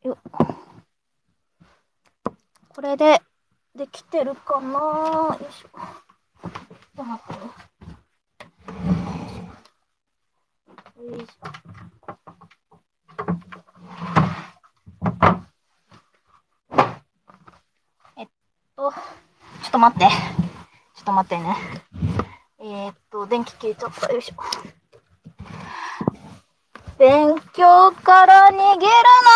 よこれでできてるかな。よいしょ。ちょっと待ってね。よいしょ。ちょっと待って。ちょっと待ってね。電気消えちゃった。よいしょ。勉強から逃げるな。インドネ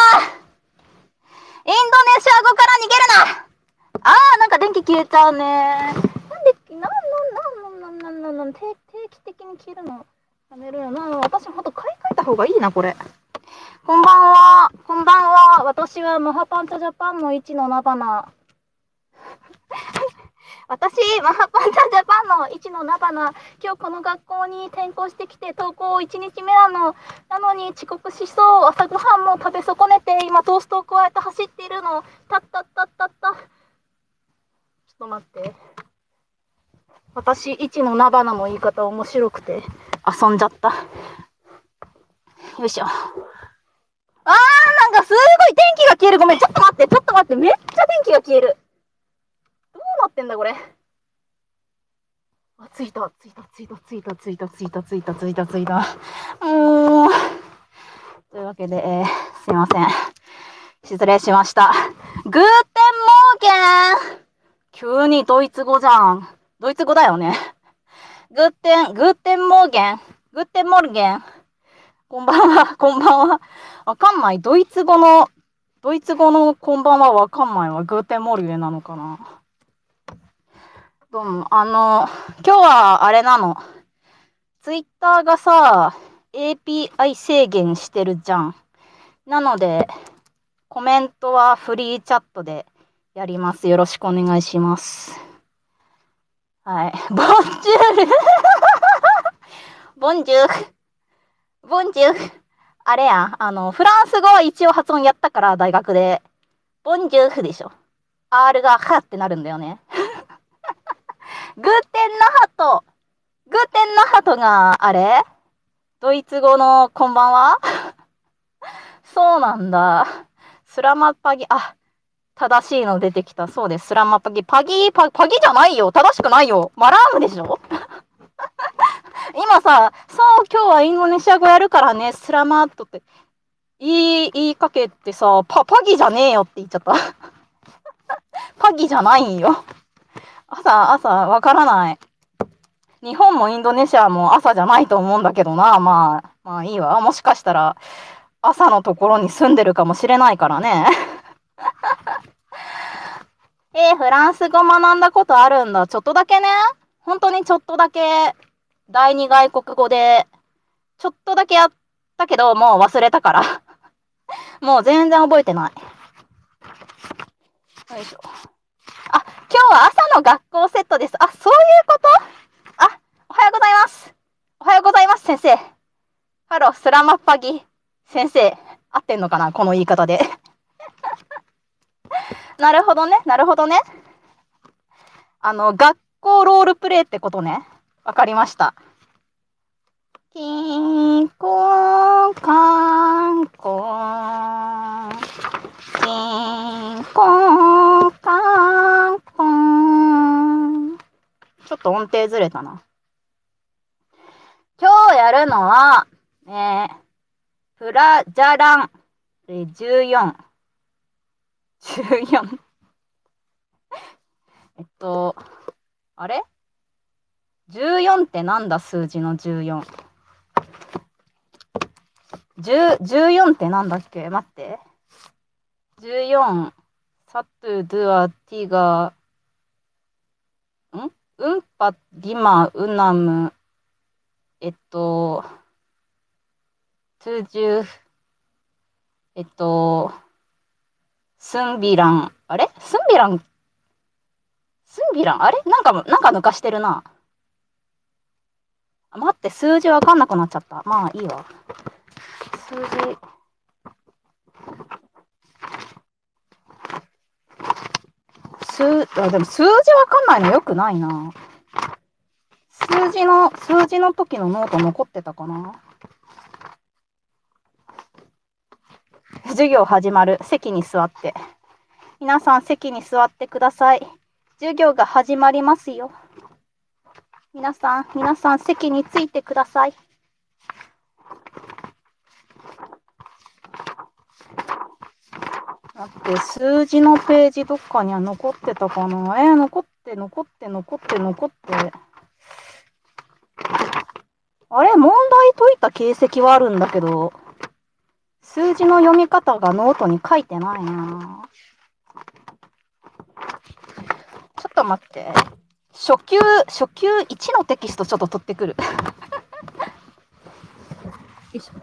シア語から逃げるな。なんか電気消えちゃうね。定期的に消えるのやめるよな。私ほんと買い替えた方がいいな、これ。こんばんは。こんばんは。私はマハパンチャジャパンの一の菜花。私、マハパンチャジャパンの一の菜花。今日この学校に転校してきて登校1日目なの。なのに遅刻しそう。朝ごはんも食べ損ねて、今トーストを加えて走っているの。たったったったった。ちょっと待って。私、一の菜花の言い方面白くて遊んじゃった。よいしょ。なんかすごい電気が消える。ごめん、ちょっと待って、ちょっと待って。めっちゃ電気が消える。どうなってんだ、これ。ついた。というわけで、すいません。失礼しました。グーテンモーゲン。急にドイツ語じゃん。ドイツ語だよね。グーテンモーゲン。グーテンモルゲン。こんばんは、こんばんは。わかんない。ドイツ語のこんばんはわかんないわ。グーテンモルゲンなのかな。どうも、今日はあれなの。ツイッターがさ、API 制限してるじゃん。なので、コメントはフリーチャットでやります。よろしくお願いします。はい。ボンジュールボンジュールボンジュールあれやん。フランス語は一応発音やったから、大学で。ボンジュールでしょ。R がハってなるんだよね。グーテンナハトが、あれドイツ語のこんばんはそうなんだ。スラマパギ、正しいの出てきた。そうです。スラマパギ。パギじゃないよ。正しくないよ。マラームでしょ今さ、そう、今日はインドネシア語やるからね、スラマットって言いかけてさ、パギじゃねえよって言っちゃった。パギじゃないんよ。朝、わからない。日本もインドネシアも朝じゃないと思うんだけどな。まあいいわ。もしかしたら朝のところに住んでるかもしれないからね。フランス語学んだことあるんだ。ちょっとだけね。本当にちょっとだけ第二外国語で、ちょっとだけやったけど、もう忘れたから。もう全然覚えてない。よいしょ。今日は朝の学校セットです。そういうこと？おはようございます。おはようございます、先生。ハロー、スラマッパギ。先生、合ってんのかなこの言い方で。なるほどね。学校ロールプレイってことね。わかりました。キンコーンカンコーン。キンコーンカンコーン。ちょっと音程ずれたな。今日やるのは、プラジャラン、14。あれ ?14 ってなんだ数字の14。14ってなんだっけ待って。14、サトゥ、ドゥア、ティガ、ウンパ、ディマ、ウナム、トゥジュ、スンビラン、あれなんか抜かしてるな。待って、数字わかんなくなっちゃった。まあいいわ。数字。でも数字わかんないのよくないな。数字の時のノート残ってたかな。 授業始まる。席に座って。皆さん席に座ってください。授業が始まりますよ。皆さん席についてください。だって数字のページどっかには残ってたかな。残って。あれ、問題解いた形跡はあるんだけど、数字の読み方がノートに書いてないな。ちょっと待って。初級1のテキストちょっと取ってくる。よいしょ。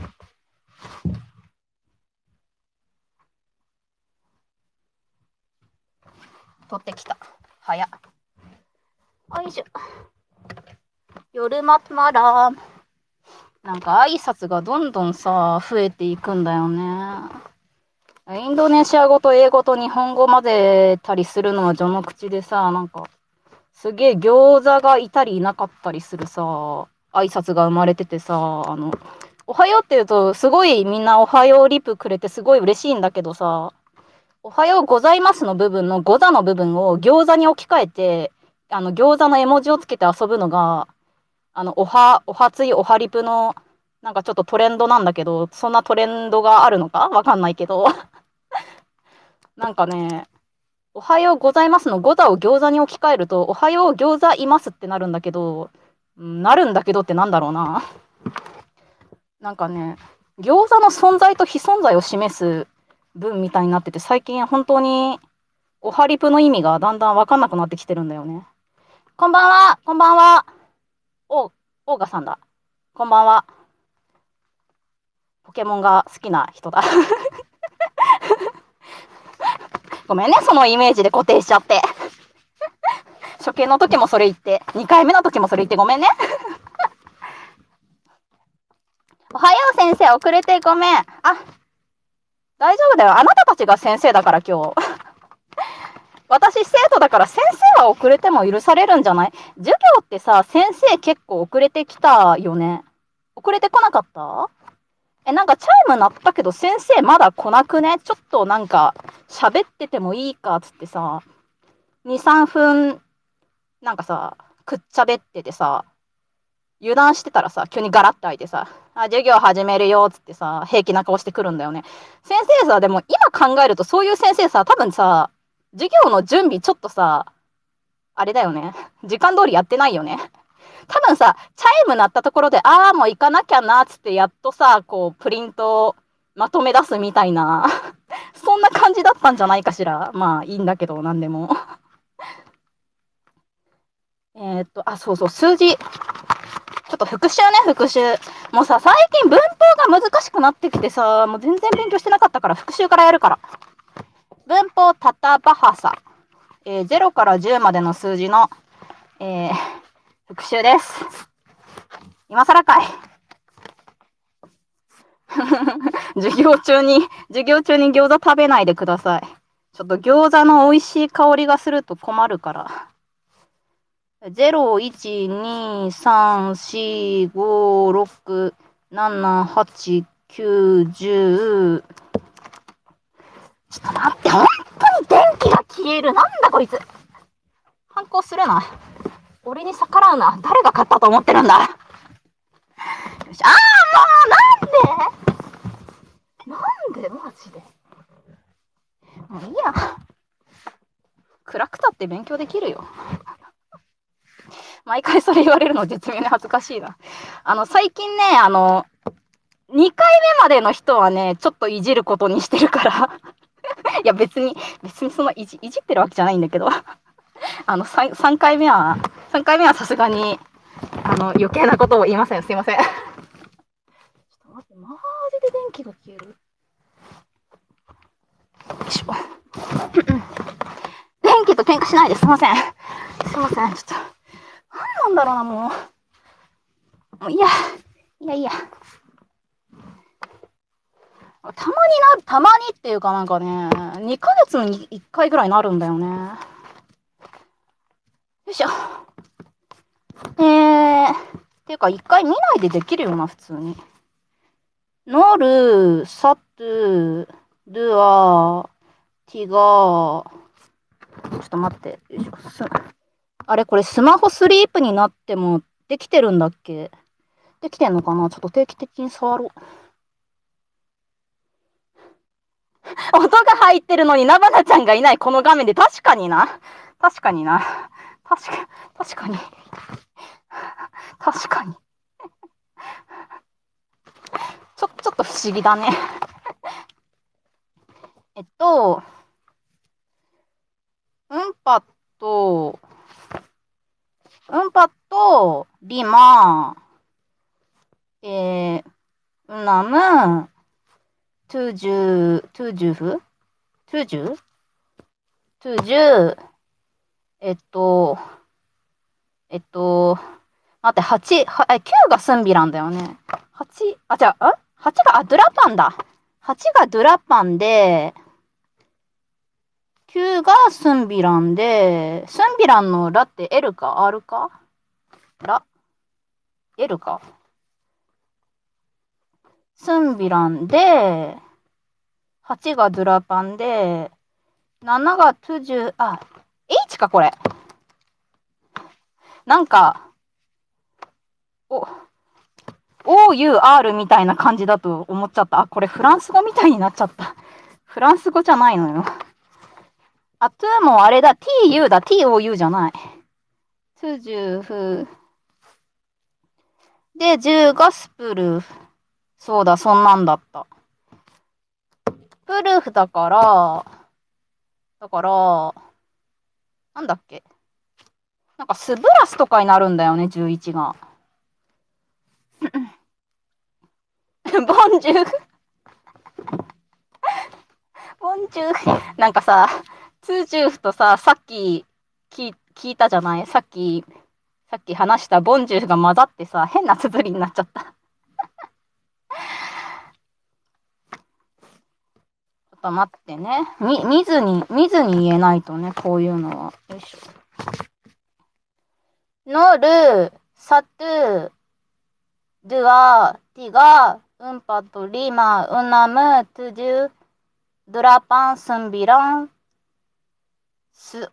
取ってきた。早っ。よいしょ。夜ままら。なんか挨拶がどんどんさ、増えていくんだよね。インドネシア語と英語と日本語混ぜたりするのは序の口でさ、なんか、すげえ餃子がいたりいなかったりするさ、挨拶が生まれててさ、おはようって言うと、すごいみんなおはようリプくれてすごい嬉しいんだけどさ、おはようございますの部分のござの部分を餃子に置き換えて、餃子の絵文字をつけて遊ぶのが、おはついおはリプの、なんかちょっとトレンドなんだけど、そんなトレンドがあるのかわかんないけど。なんかね、おはようございますのござを餃子に置き換えると、おはよう餃子いますってなるんだけど、なるんだけどってなんだろうな。なんかね、餃子の存在と非存在を示す文みたいになってて、最近本当におはリプの意味がだんだんわかんなくなってきてるんだよね。こんばんは、こんばんは。オーガさんだ。こんばんは。ポケモンが好きな人だ。ごめんね、そのイメージで固定しちゃって。初見の時もそれ言って、2回目の時もそれ言ってごめんね。おはよう先生、遅れてごめん。大丈夫だよ。あなたたちが先生だから今日。私生徒だから先生は遅れても許されるんじゃない？授業ってさ、先生結構遅れてきたよね。遅れてこなかった？なんかチャイム鳴ったけど先生まだ来なくね？ちょっとなんか喋っててもいいかっつってさ、2、3分なんかさ、くっちゃべっててさ、油断してたらさ、急にガラッと開いてさ、授業始めるよっつってさ、平気な顔してくるんだよね。先生さ、でも今考えるとそういう先生さ、多分さ、授業の準備ちょっとさ、あれだよね。時間通りやってないよね。多分さ、チャイム鳴ったところで、もう行かなきゃなっつって、やっとさ、こう、プリントをまとめ出すみたいな、そんな感じだったんじゃないかしら。まあ、いいんだけど、なんでも。そうそう、数字。ちょっと復習ね、復習。もうさ、最近文法が難しくなってきてさ、もう全然勉強してなかったから、復習からやるから。文法タタバハサ。0から10までの数字の、復習です。今更かい。授業中に餃子食べないでください。ちょっと餃子の美味しい香りがすると困るから。0、1、2、3、4、5、6、7、8、9、10。ちょっと待って、本当に電気が消える。なんだこいつ。反抗するな。俺に逆らうな。誰が勝ったと思ってるんだ。よし、もうなんでマジで。もういいや。暗くたって勉強できるよ。毎回それ言われるの絶妙に恥ずかしいな。最近ね、2回目までの人はね、ちょっといじることにしてるから。いや、別にそんないじってるわけじゃないんだけど。3回目はさすがに、余計なことを言いません。すいません。ちょっと待って、マジで電気が消える。よいしょ。電気と喧嘩しないですいません。すいません。ちょっと、なんなんだろうな、もういいや。いや。たまにっていうかなんかね、2ヶ月に1回ぐらいなるんだよね。よいしょ。っていうか1回見ないでできるよな、普通に。 ノル、サトゥ、ドゥア、ティガー、ちょっと待って。よいしょあれ、これスマホスリープになってもできてるんだっけ？できてんのかな？ちょっと定期的に触ろう。音が入ってるのにナバナちゃんがいないこの画面で確かにな。確かにな。確かに。確かに。ちょっと不思議だね。えっと、うんぱと、リマ、ウナム、トゥジュフトゥジュトゥジュ、えっと、待って、9がスンビランだよね。8、あ、じゃあ、8が、ドゥラパンだ。8がドゥラパンで、9がスンビランで、スンビランのラって L か R かラ ?L か。スンビランで、8がドゥラパンで、7がトゥジュ、H かこれ。なんか、OUR みたいな感じだと思っちゃった。これフランス語みたいになっちゃった。フランス語じゃないのよ。トゥもあれだ。TU だ。TOU じゃない。トゥジュフ。で、10がスプルーフ。そうだ、そんなんだった。プルーフだから、なんだっけ。なんかスブラスとかになるんだよね、11が。ボンジューフ。ボンジューフ。なんかさ、ツージューフとさ、さっき聞いたじゃない？さっき話したボンジューフが混ざってさ、変な綴りになっちゃった。ちょっと待ってね。見ずに言えないとね、こういうのは。よいしょ。ノル、サトゥ、ドゥア、ティガ、ウンパト、リマ、ウナム、トゥジュ、ドゥラパン、スンビラン、ス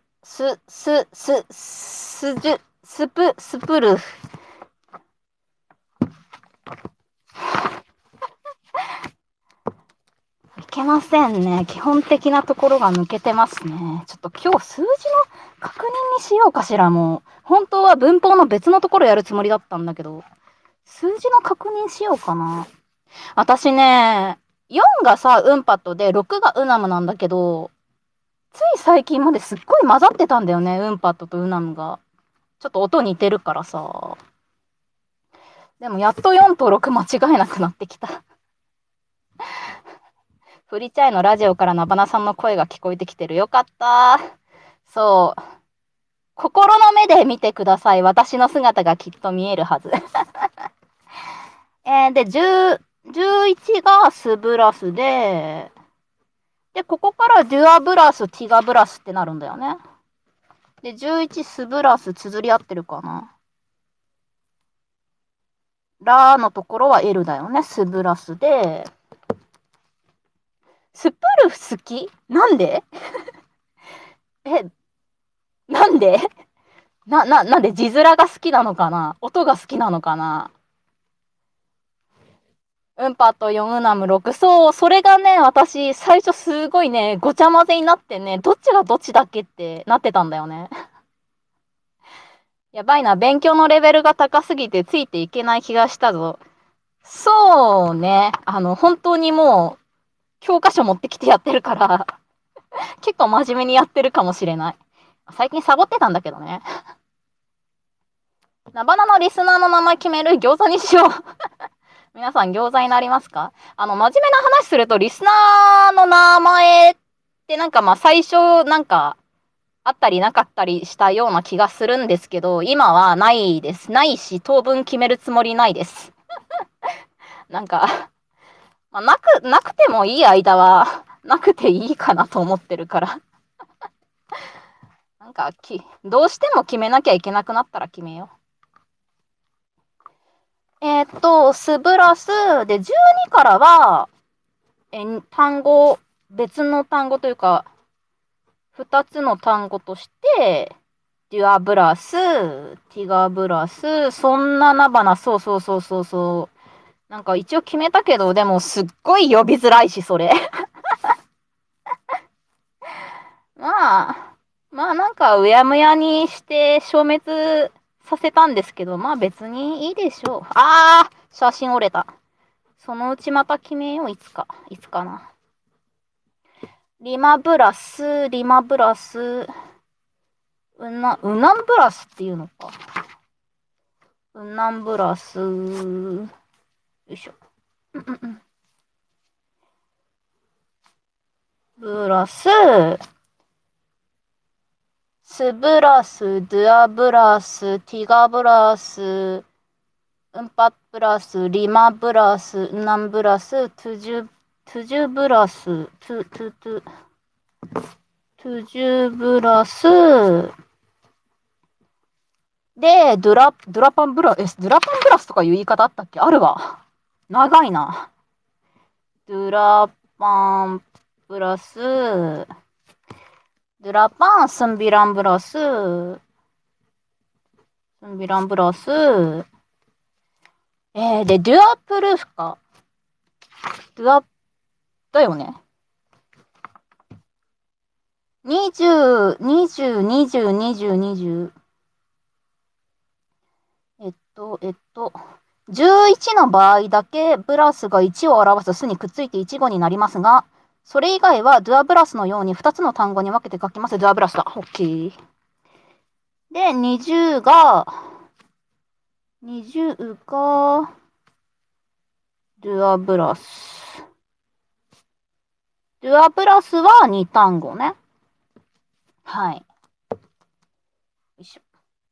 プル。いけませんね。基本的なところが抜けてますね。ちょっと今日数字の確認にしようかしら。もう、本当は文法の別のところやるつもりだったんだけど、数字の確認しようかな。私ね、4がさ、ウンパットで、6がウナムなんだけど、つい最近まですっごい混ざってたんだよね、ウンパットとウナムが。ちょっと音似てるからさ。でもやっと4と6間違えなくなってきた。フリチャイのラジオからナバナさんの声が聞こえてきてる。よかった。そう。心の目で見てください。私の姿がきっと見えるはず。で、11がスブラスで、ここからデュアブラス、ティガブラスってなるんだよね。で、11スブラス、綴り合ってるかな？ラのところは L だよね。スブラスで、スプル好き？なんで？なんで？なんで字面が好きなのかな？音が好きなのかな？ウンパと4ウナム6。そう、それがね、私、最初すごいね、ごちゃ混ぜになってね、どっちがどっちだっけってなってたんだよね。やばいな、勉強のレベルが高すぎてついていけない気がしたぞ。そうね、本当にもう、教科書持ってきてやってるから結構真面目にやってるかもしれない。最近サボってたんだけどね。ナバナのリスナーの名前決める？餃子にしよう。皆さん餃子になりますか？真面目な話すると、リスナーの名前ってなんか最初なんかあったりなかったりしたような気がするんですけど、今はないです。ないし、当分決めるつもりないです。なんか、なくてもいい間は、なくていいかなと思ってるから。なんか、どうしても決めなきゃいけなくなったら決めよう。 スブラスで、12からは、単語、別の単語というか、2つの単語として、デュアブラス、ティガブラス、そんななばな、そうそうそうそうそう。なんか一応決めたけど、でもすっごい呼びづらいし、それ。まあ、まあなんかうやむやにして消滅させたんですけど、まあ別にいいでしょう。あー、写真折れた。そのうちまた決めよう、いつか。いつかな。リマブラス、リマブラス、ウナンブラスっていうのか。ウナンブラス、よいしょ。ブラス、スブラス、ドゥアブラス、ティガブラス、ウンパブラス、リマブラス、ウナンブラス、トゥジュブラス、トゥジュブラス、で、ドラパンブラ、ドラパンブラスとかいう言い方あったっけ？あるわ。長いな。ドラパンブラス、ドラパン、スンビランブラス、スンビランブラス、で、ドゥアプルーフか。ドゥア、だよね。20、20、20、20、20。11の場合だけブラスが1を表す数にくっついて1語になりますが、それ以外はドゥアブラスのように2つの単語に分けて書きます。ドゥアブラスだ。OK。で、20が、ドゥアブラス。ドゥアブラスは2単語ね。はい。よいしょ。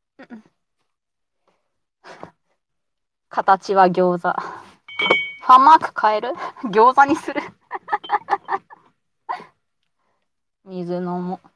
形は餃子。ファンマーク変える？餃子にする？水飲もう。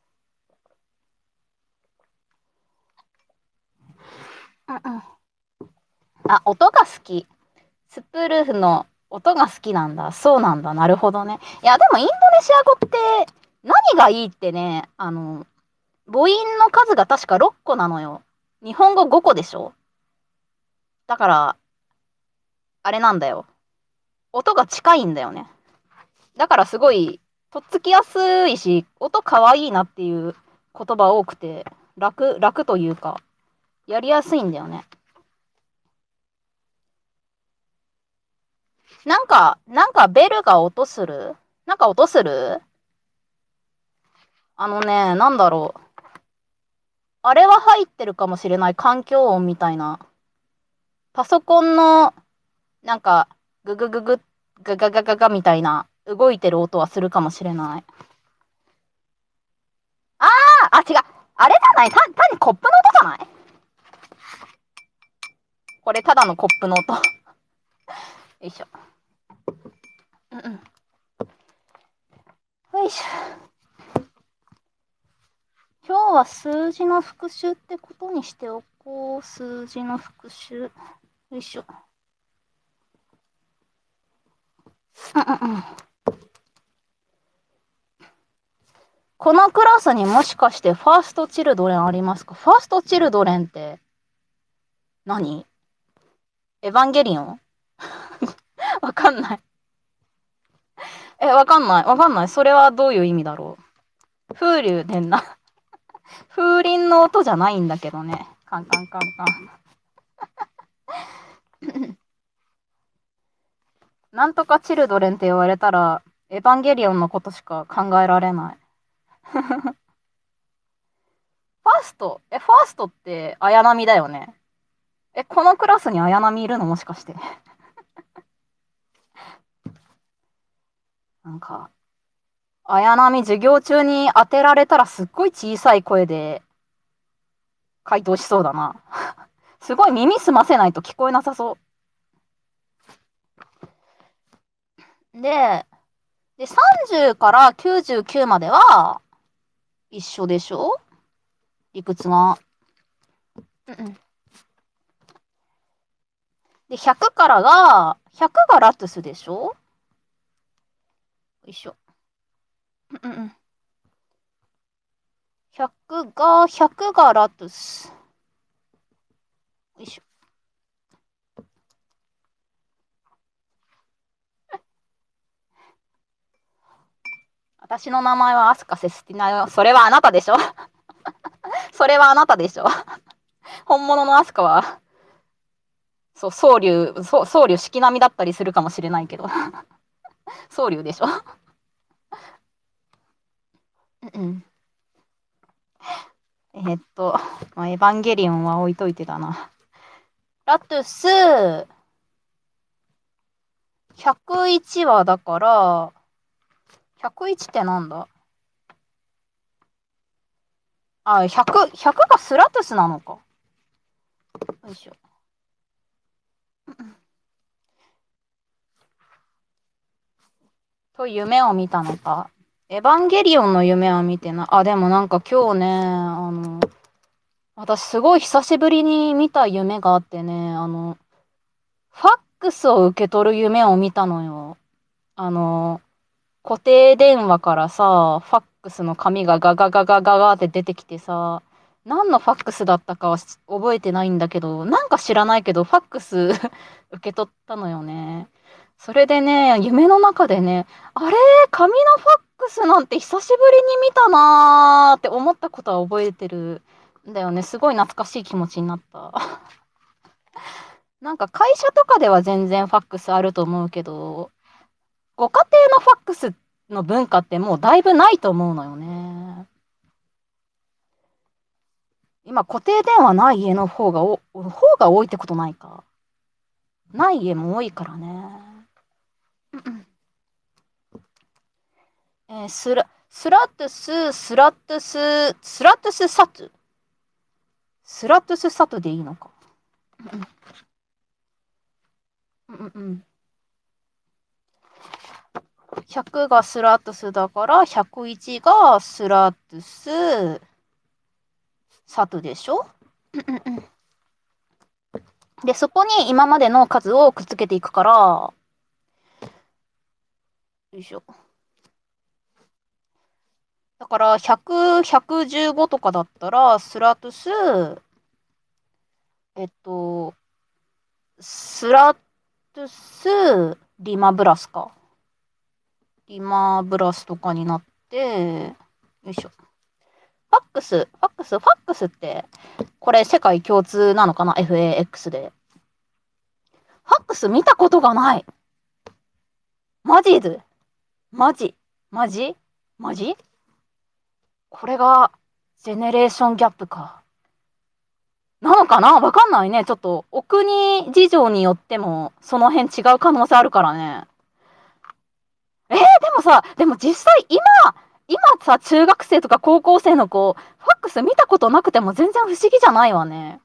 あ、音が好き。スプルーフの音が好きなんだ。そうなんだ。なるほどね。いや、でもインドネシア語って何がいいってね、母音の数が確か6個なのよ。日本語5個でしょ？だから、あれなんだよ。音が近いんだよね。だからすごい、とっつきやすいし、音かわいいなっていう言葉多くて、楽というか、やりやすいんだよね。なんかベルが音する？なんか音する？なんだろう。あれは入ってるかもしれない。環境音みたいな。パソコンの、なんか、ググググ、ガガガガガみたいな、動いてる音はするかもしれない。違う。あれじゃない？単にコップの音じゃない？これただのコップの音。よいしょ。よいしょ。今日は数字の復習ってことにしておこう。数字の復習。よいしょ。このクラスにもしかしてファーストチルドレンありますか？ファーストチルドレンって何？エヴァンゲリオン？わかんない。わかんない。わかんない。それはどういう意味だろう。風流でんな。風鈴の音じゃないんだけどね。カンカンカンカン。なんとかチルドレンって言われたら、エヴァンゲリオンのことしか考えられない。ファーストって綾波だよね。このクラスに綾波いるの？もしかして。なんか、綾波授業中に当てられたらすっごい小さい声で回答しそうだな。すごい耳澄ませないと聞こえなさそう。で、30から99までは一緒でしょ？理屈が。 で、100がラトゥスでしょ。よいしょ。うんうん。100がラトゥス。よいしょ。私の名前はアスカセスティナよ。それはあなたでしょ。それはあなたでしょ。本物のアスカは、そう、僧侶式並みだったりするかもしれないけど。僧侶でしょ。うん。まあ、エヴァンゲリオンは置いといてだな。ラトゥス、101はだから、101ってなんだ。あ、100がスラトゥスなのか。よいしょ。と夢を見たのか。エヴァンゲリオンの夢は見てない。あ、でもなんか今日ね、私すごい久しぶりに見た夢があってね、ファックスを受け取る夢を見たのよ。あの、固定電話からさ、ファックスの紙がガガガガガガって出てきてさ、何のファックスだったかは覚えてないんだけど、なんか知らないけど、ファックス受け取ったのよね。それでね、夢の中でね、あれ、紙のファックスなんて久しぶりに見たなーって思ったことは覚えてるんだよね。すごい懐かしい気持ちになった。なんか会社とかでは全然ファックスあると思うけど、ご家庭のファックスの文化ってもうだいぶないと思うのよね。今固定電話ない家の方が多いってことないか。ない家も多いからね。スラトゥス、スラトゥスサトゥ。スラトゥスサトゥでいいのか。うんうん。100がスラトゥスだから、101がスラトゥスサトゥでしょ。で、そこに今までの数をくっつけていくから、よいしょ。だから、100、115とかだったら、スラトゥス、えっと、スラトゥス、リマブラスか。リマブラスとかになって、よいしょ。ファックスって、これ世界共通なのかな？ FAX で。ファックス見たことがない。マジでマジマジマジこれが、ジェネレーションギャップか。なのかな？わかんないね。ちょっと、お国事情によっても、その辺違う可能性あるからね。でも実際今さ、中学生とか高校生の子、ファックス見たことなくても全然不思議じゃないわね。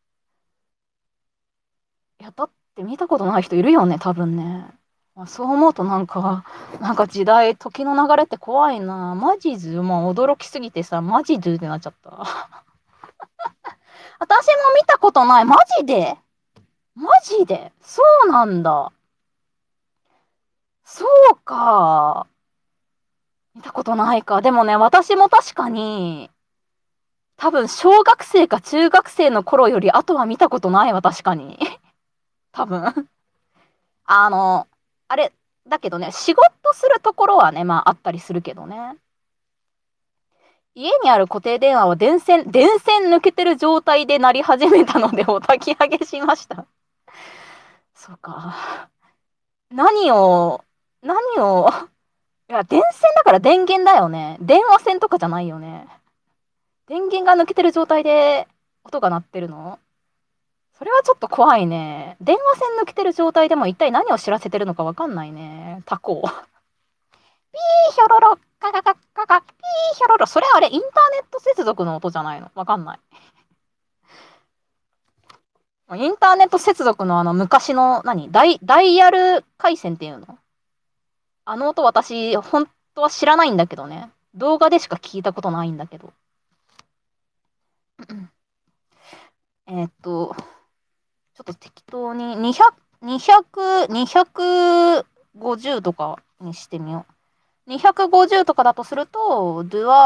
いや、だって見たことない人いるよね、多分ね。まあ、そう思うとなんか時の流れって怖いな。マジズ、まあ驚きすぎてさ、マジズってなっちゃった。私も見たことない。マジでそうなんだ。そうか。見たことないか。でもね、私も確かに、多分小学生か中学生の頃より後は見たことないわ、確かに。多分。あの、あれ、だけどね、仕事するところはね、まああったりするけどね。家にある固定電話は電線抜けてる状態で鳴り始めたのでお焚き上げしました。そうか。何を、何を、いや、電線だから電源だよね。電話線とかじゃないよね。電源が抜けてる状態で音が鳴ってるの？それはちょっと怖いね。電話線抜けてる状態でも一体何を知らせてるのかわかんないね。タコ。ピーヒョロロ、カカカカカ、ピーヒョロロ。それあれ、インターネット接続の音じゃないの？わかんない。インターネット接続の昔のダイヤル回線っていうの？あの音私、本当は知らないんだけどね。動画でしか聞いたことないんだけど。えーっと、 ちょっと適当に200、200、250とかにしてみよう。250とかだとすると、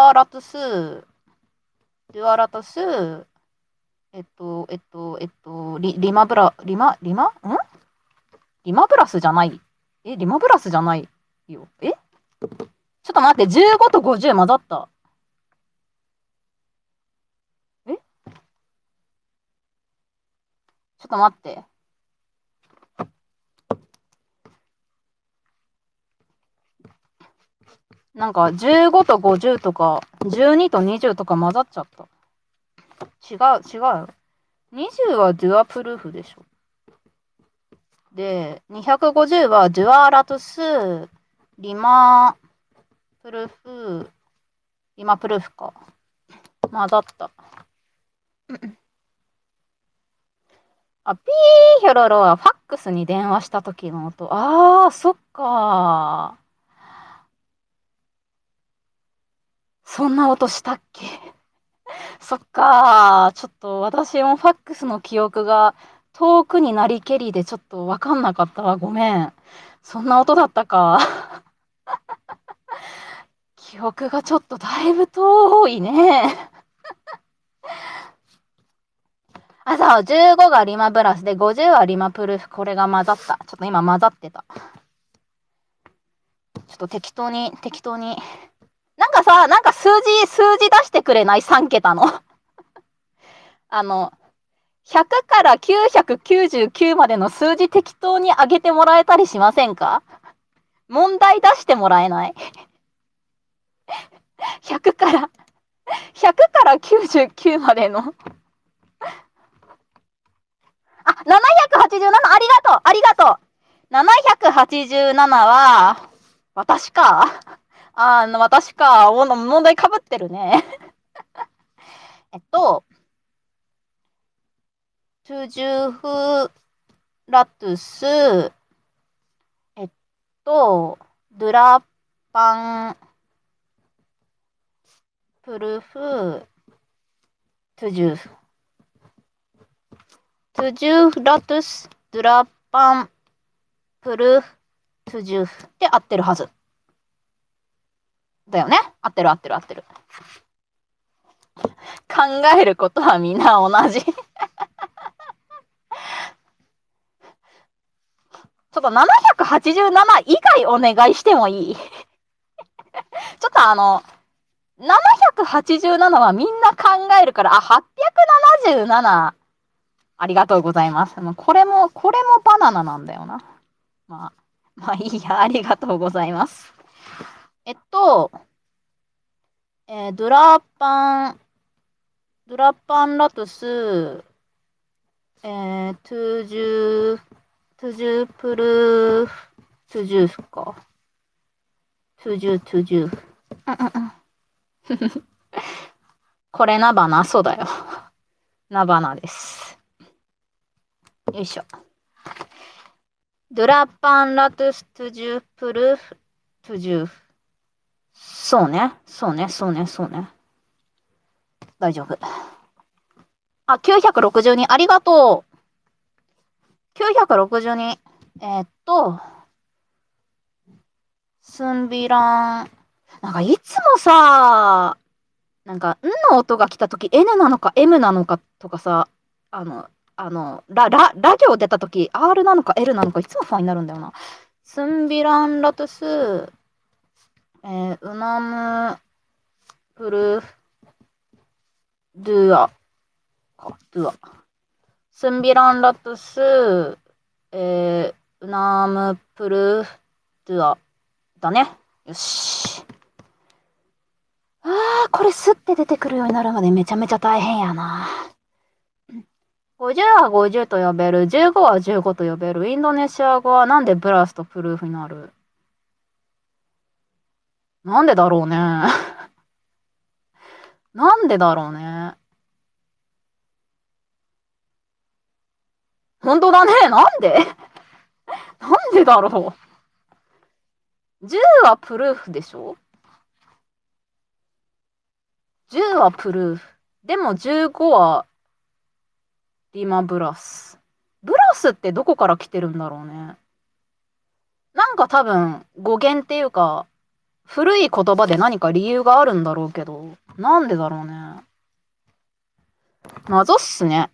ドゥアラトス、リマブラ、リマ、リマんリマブラスじゃない。リマブラスじゃないよ。ちょっと待って、15と50混ざった。ちょっと待って。なんか15と50とか12と20とか混ざっちゃった。違う。20はドゥアプルーフでしょ。で、250はドゥアラトス、リマプルーフ、リマプルーフか。混ざった。あ、ピーヒョロロはファックスに電話した時の音。そっか。そんな音したっけ？そっか。ちょっと私もファックスの記憶が遠くになりけりでちょっとわかんなかったわ。ごめん。そんな音だったか。記憶がちょっとだいぶ遠いね。そう、15がリマブラスで50はリマプルーフ。これが混ざった。ちょっと今混ざってた。ちょっと適当に。なんか数字出してくれない？ 3 桁の。100から999までの数字適当に上げてもらえたりしませんか？問題出してもらえない？ 100 から、100から99までの。787、ありがとう。787は、私か。私か。問題かぶってるね。トゥジュフラトゥス、ドゥラパンプルフ、トゥジュフ。トゥジュフラトゥス、ドゥラパンプルフ、トゥジュフで合ってるはず。だよね？合ってる。考えることはみんな同じ。ちょっと787以外お願いしてもいい？ちょっと787はみんな考えるから、877。ありがとうございます。これもバナナなんだよな。まあいいや、ありがとうございます。ドラパンラトス、トゥジュ、プル、トゥジュフか。トゥジュ。これナバナ、そうだよ。ナバナです。よいしょ。ドラパンラトゥストゥジュプルフトゥジュフ。そうね。大丈夫。962。ありがとう。962。スンビラン。なんかいつもさ、なんか、んの音が来たとき N なのか M なのかとかさ、ラ行出たとき R なのか L なのかいつも不安になるんだよな。スンビランラトス、ウナムプルドゥアか、ドゥア。スンビランラトス、ウナムプルドゥアだね。よし。これスッて出てくるようになるまでめちゃめちゃ大変やな。50は50と呼べる。15は15と呼べる。インドネシア語はなんでブラスとプルーフになる？なんでだろうね。なんでだろうね。本当だね。なんでなんでだろう。10はプルーフでしょ？ 10 はプルーフ。でも15はリマブラス。 ブラスってどこから来てるんだろうね。なんか多分語源っていうか、古い言葉で何か理由があるんだろうけど、なんでだろうね。謎っすね。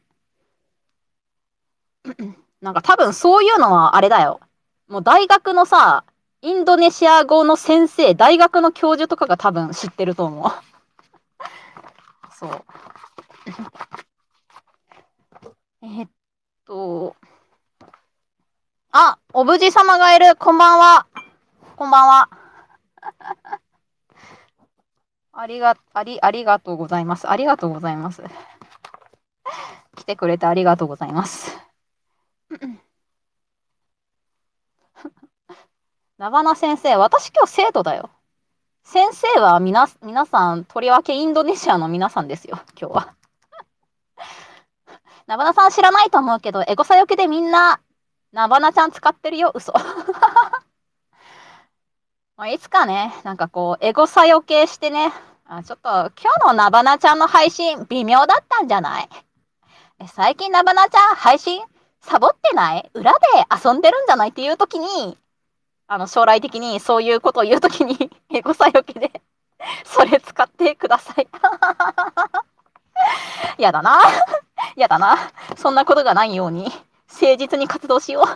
なんか多分そういうのはあれだよ。もう大学のさ、インドネシア語の先生、大学の教授とかが多分知ってると思う。そう。えーっと、あ、おぶじ様がいる。こんばんは。こんばんは。ありがとうございます。ありがとうございます。来てくれてありがとうございます。なばな先生、私今日生徒だよ。先生は皆さん、とりわけインドネシアの皆さんですよ、今日は。なばなさん知らないと思うけど、エゴサよけでみんな、なばなちゃん使ってるよ、嘘。まあ、いつかね、なんかこう、エゴサよけしてね、ちょっと今日のなばなちゃんの配信微妙だったんじゃない？最近なばなちゃん配信サボってない？裏で遊んでるんじゃないっていう時に、将来的にそういうことを言う時に、エゴサよけで、それ使ってください。やだな。やだな。そんなことがないように、誠実に活動しよう。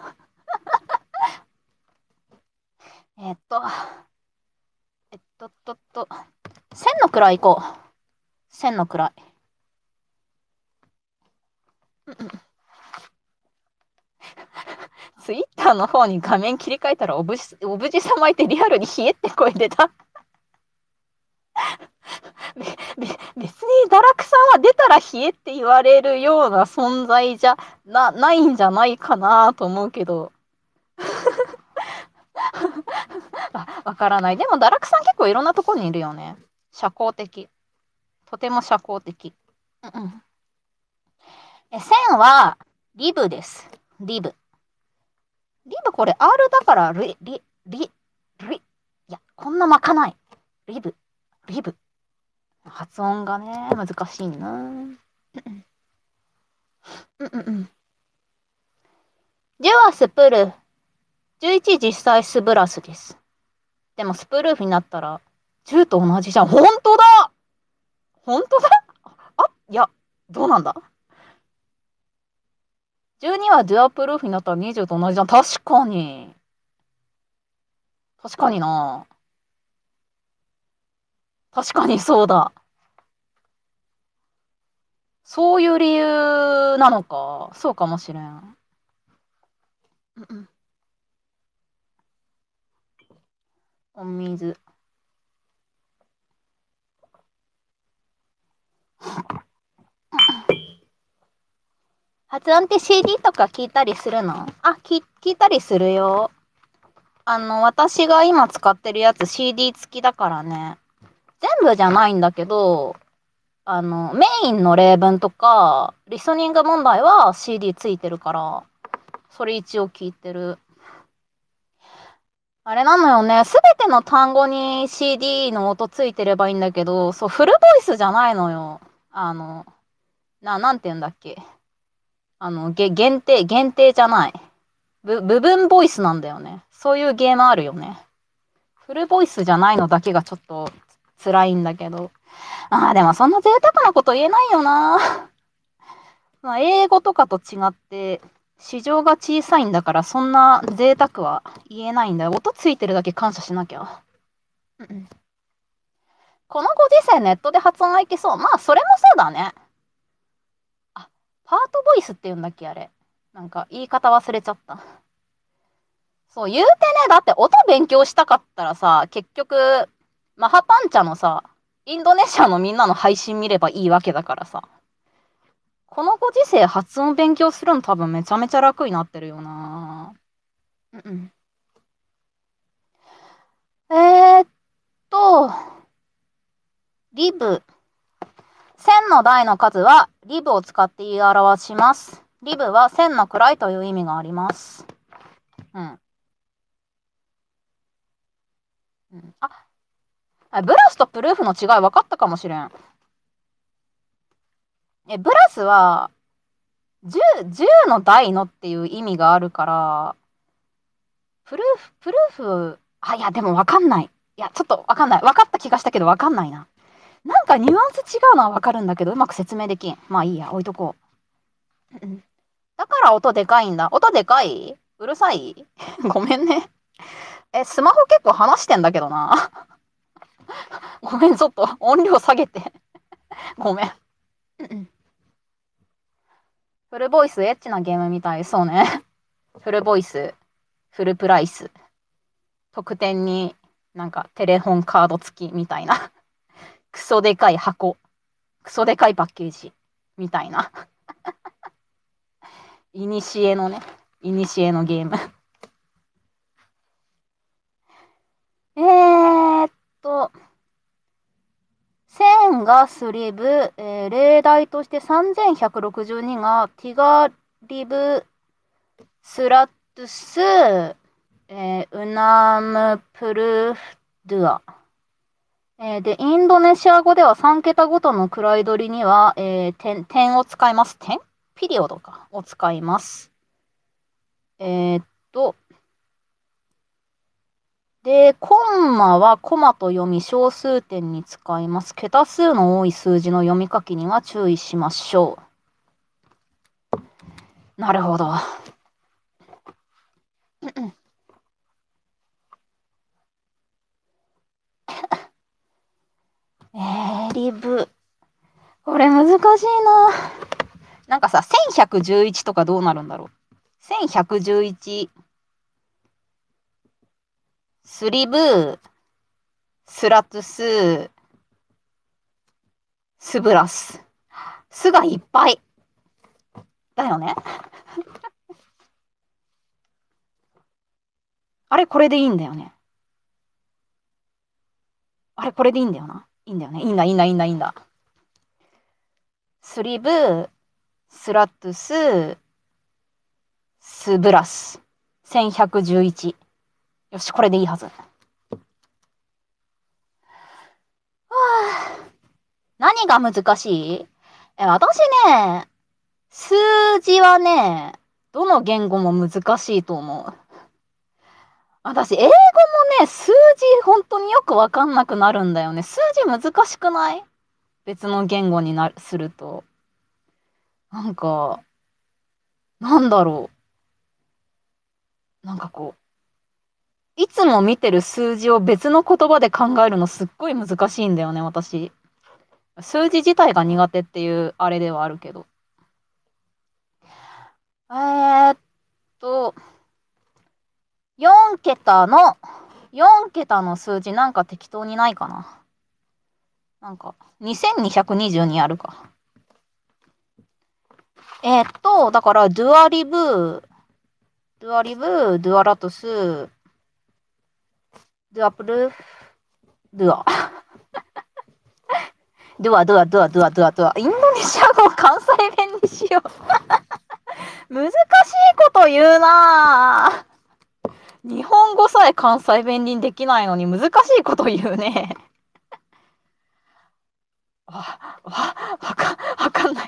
えっと、千の位行こう。千の位。ツイッターの方に画面切り替えたらおぶじ様いてリアルに冷えって声出た。別に堕落さんは出たら冷えって言われるような存在じゃないんじゃないかなと思うけど。わからない。でも堕落さん結構いろんなところにいるよね。社交的。とても社交的。うんうん。線はリブです。リブ。リブこれ R だからいや、こんな巻かない。リブ。リブ。発音がね、難しいな。うんうんうん。10はスプル。11実際スブラスです。でもスプルーフになったら10と同じじゃん。ほんとだ。ほんとだ。いや、どうなんだ？ 12 はデュアプルーフになったら20と同じじゃん。確かに。確かにな。確かにそうだ。そういう理由なのか。そうかもしれん。うんうん。お水。発音って CD とか聞いたりするの？聞いたりするよ。私が今使ってるやつ CD 付きだからね。全部じゃないんだけど、メインの例文とか、リスニング問題は CD ついてるから、それ一応聞いてる。あれなのよね。すべての単語に CD の音ついてればいいんだけど、そう、フルボイスじゃないのよ。なんて言うんだっけ。限定じゃない。部分ボイスなんだよね。そういうゲームあるよね。フルボイスじゃないのだけがちょっと辛いんだけど。でもそんな贅沢なこと言えないよな。まあ、英語とかと違って、市場が小さいんだから、そんな贅沢は言えないんだよ。音ついてるだけ感謝しなきゃ。うんうん。このご時世ネットで発音がいけそう。まあ、それもそうだね。パートボイスって言うんだっけ、あれ。なんか、言い方忘れちゃった。そう、言うてね、だって音勉強したかったらさ、結局、マハパンチャのさ、インドネシアのみんなの配信見ればいいわけだからさ。このご時世発音勉強するの多分めちゃめちゃ楽になってるよな。うんうん。えーっと、リブ。千の台の数はリブを使って言い表します。リブは千の位という意味があります。うん。うん、ブラスとプルーフの違い分かったかもしれん。ブラスは 10の台のっていう意味があるから、プルーフ、いや、でもわかんない。いや、ちょっとわかんない。わかった気がしたけどわかんないな。なんかニュアンス違うのはわかるんだけど、うまく説明できん。まあいいや、置いとこう。だから音でかいんだ。音でかいうるさいごめんね。スマホ結構話してんだけどな。ごめん、ちょっと音量下げて。ごめん。フルボイス、エッチなゲームみたい。そうね。フルボイス、フルプライス。特典になんかテレホンカード付きみたいな。クソでかい箱。クソでかいパッケージ。みたいな。いにしえのね。いにしえのゲーム。ーっと、1000がスリブ、例題として3162がティガリブスラットス、ウナムプルフドゥア。で、インドネシア語では3桁ごとの位取りには、点を使います。点ピリオドか。を使います。で、コンマはコマと読み小数点に使います。桁数の多い数字の読み書きには注意しましょう。なるほど。リブ。これ難しいな。なんかさ、1111とかどうなるんだろう。1111、スリブ、スラトゥス、スブラス。スがいっぱい。だよね。あれ、これでいいんだよね。あれ、これでいいんだよな。いいんだよね。いいんだ、いいんだ、いいんだ、いいんだ。スリブ、スラトゥス、スブラス。1111。よし、これでいいはず。何が難しい？私ね、数字はね、どの言語も難しいと思う。私、英語もね、数字本当によくわかんなくなるんだよね。数字難しくない？別の言語にすると。なんか、なんだろう。なんかこう、いつも見てる数字を別の言葉で考えるのすっごい難しいんだよね、私。数字自体が苦手っていうあれではあるけど。えーっと、4桁の、4桁の数字なんか適当にないかな。なんか、2222あるか。だから、ドゥアリブ、ドゥアリブ、ドゥアラトス、ドゥアプル、ドゥア。ドゥア、ドゥア、ドゥア、ドゥア、ドゥア、ドゥア。インドネシア語を関西弁にしよう。難しいこと言うなぁ。日本語さえ関西弁にできないのに難しいこと言うね。わかんない。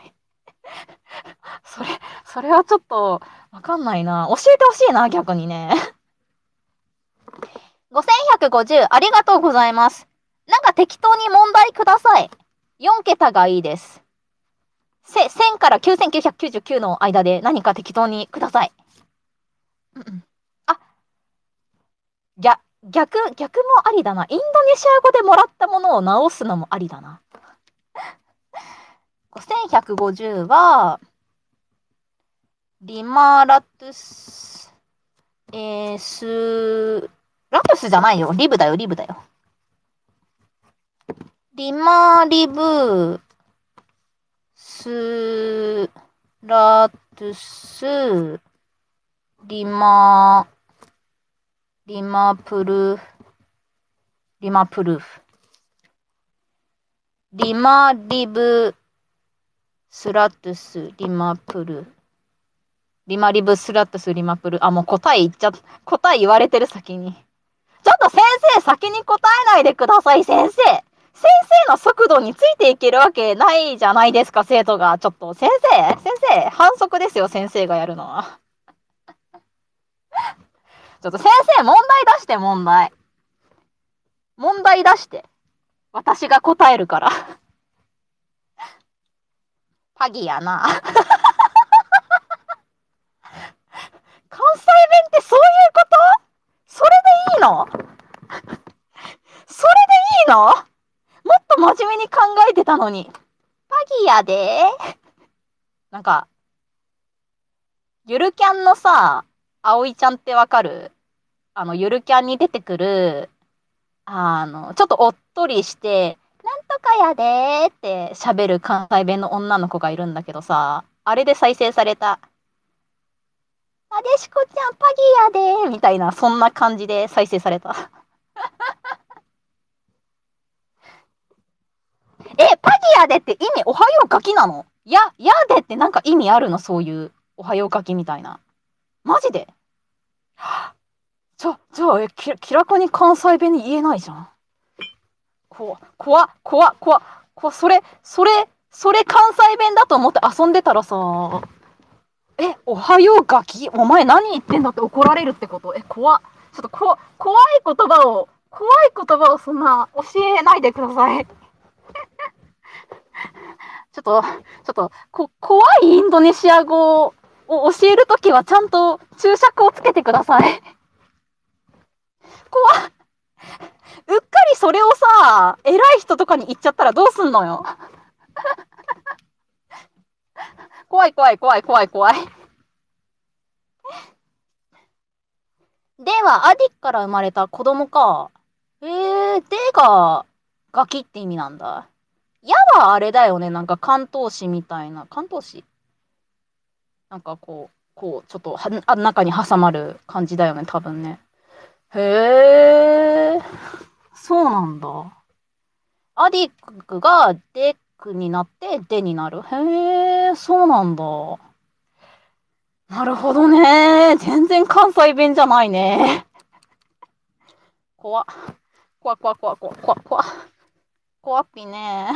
それはちょっと、わかんないな。教えてほしいな、逆にね。5150、ありがとうございます。なんか適当に問題ください。4桁がいいです。1000から9999の間で何か適当にください。あ、逆もありだな。インドネシア語でもらったものを直すのもありだな。5150は、リマラトゥス、ラトゥスじゃないよ。リブだよ、リブだよ。リマリブ、スラトゥス、リマ、リマプル、リマプルフ。リマリブ、スラトゥス、リマプル。リマリブスラットスリマプル。もう答え言っちゃった。答え言われてる先に。ちょっと先生、先に答えないでください、先生。 先生の速度についていけるわけないじゃないですか、生徒が。ちょっと、先生、反則ですよ、先生がやるのは。ちょっと先生、問題出して、問題。問題出して。私が答えるから。パギやな。関西弁ってそういうこと？それでいいの？それでいいの？もっと真面目に考えてたのに。パギやで。なんか、ゆるキャンのさ、葵ちゃんってわかる？ゆるキャンに出てくる、ちょっとおっとりして、なんとかやでーって喋る関西弁の女の子がいるんだけどさ、あれで再生された。なでしこちゃん、パギやでーみたいな、そんな感じで再生された。パギやでって意味おはようガキなの？やでってなんか意味あるの？そういうおはようガキみたいな。マジで？じゃあ、気楽に関西弁に言えないじゃん。怖っ。それ関西弁だと思って遊んでたらさ、おはようガキお前何言ってんだって怒られるってこと？怖っ。ちょっと怖い言葉をそんな教えないでください。怖いインドネシア語を教えるときはちゃんと注釈をつけてください。怖っ。うっかりそれをさ、偉い人とかに言っちゃったらどうすんのよ。怖い。では、アディから生まれた子供か。でが、ガキって意味なんだ。やはあれだよね。なんか関東詞みたいな。関東詞なんかちょっと中に挟まる感じだよね。多分ね。へー。そうなんだ。アディクがデクになってデになる。へー。そうなんだ。なるほどね。全然関西弁じゃないね。怖っ。怖っぴね。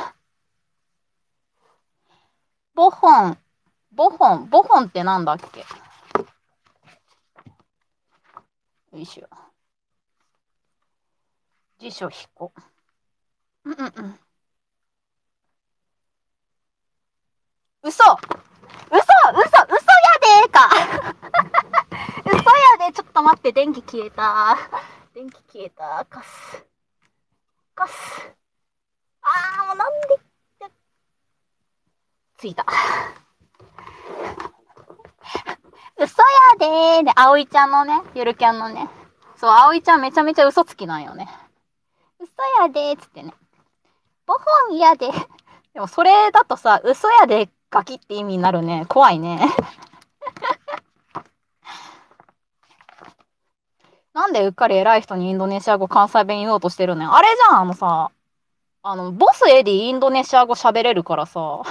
ボホン。ボホンってなんだっけ？よいしょ。辞書引こう。嘘やでーか。嘘やで、ちょっと待って、電気消えた。カス。もうなんで、ついた。嘘やでーで、葵ちゃんのね、ゆるキャンのね。そう、葵ちゃんめちゃめちゃ嘘つきなんよね。嘘やでーつってね。ボホンやで。でもそれだとさ、嘘やでガキって意味になるね。怖いね。なんでうっかり偉い人にインドネシア語関西弁言おうとしてるねん。あれじゃん、ボスエディインドネシア語喋れるからさ、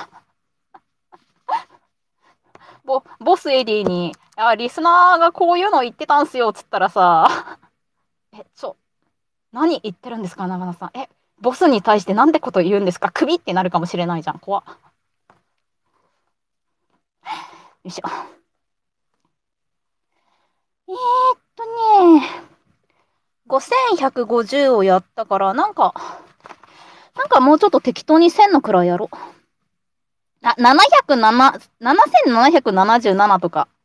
ボスエディに、リスナーがこういうの言ってたんすよ、つったらさ、何言ってるんですか、長野さん。ボスに対してなんてこと言うんですか？クビってなるかもしれないじゃん。怖っ。よいしょ。5150をやったから、なんかもうちょっと適当に1000のくらいやろ。7777とか。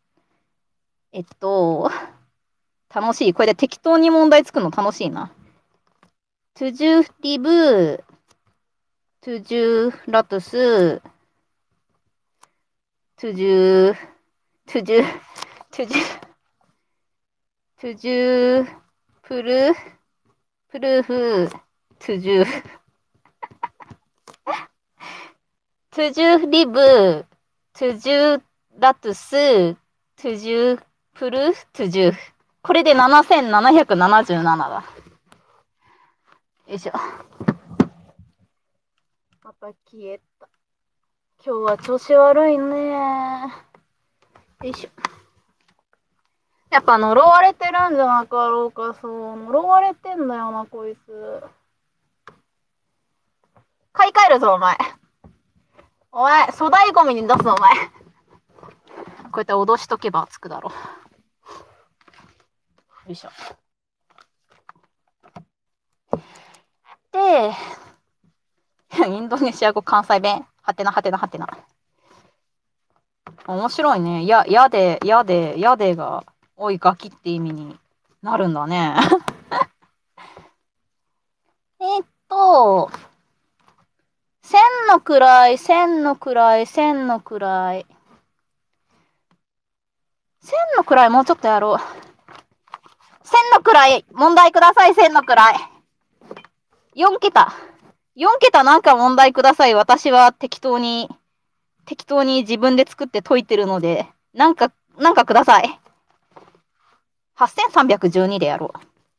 楽しい。これで適当に問題作るの楽しいな。トゥジュリブ、トゥジュラトゥス、トゥジュ、トゥジュ、トゥジュ、トゥジュ、プルフ、トゥジュ、トゥジュリブ、トゥジュラトゥス、トゥジュプル、トゥジュ。これで7777だ。よいしょ。また消えた。今日は調子悪いね。よいしょ。やっぱ呪われてるんじゃなかろうか、そう。呪われてんだよな、こいつ。 買い替えるぞ、お前。お前、粗大ゴミに出すぞ、お前。こうやって脅しとけばつくだろう。よいしょ。で、インドネシア語関西弁。はてなはてなはてな。面白いね。やでが、おい、ガキって意味になるんだね。千の位、千の位、千の位。千の位もうちょっとやろう。千の位、問題ください、千の位。4桁。4桁なんか問題ください。私は適当に自分で作って解いてるので、なんかください。8312でやろう。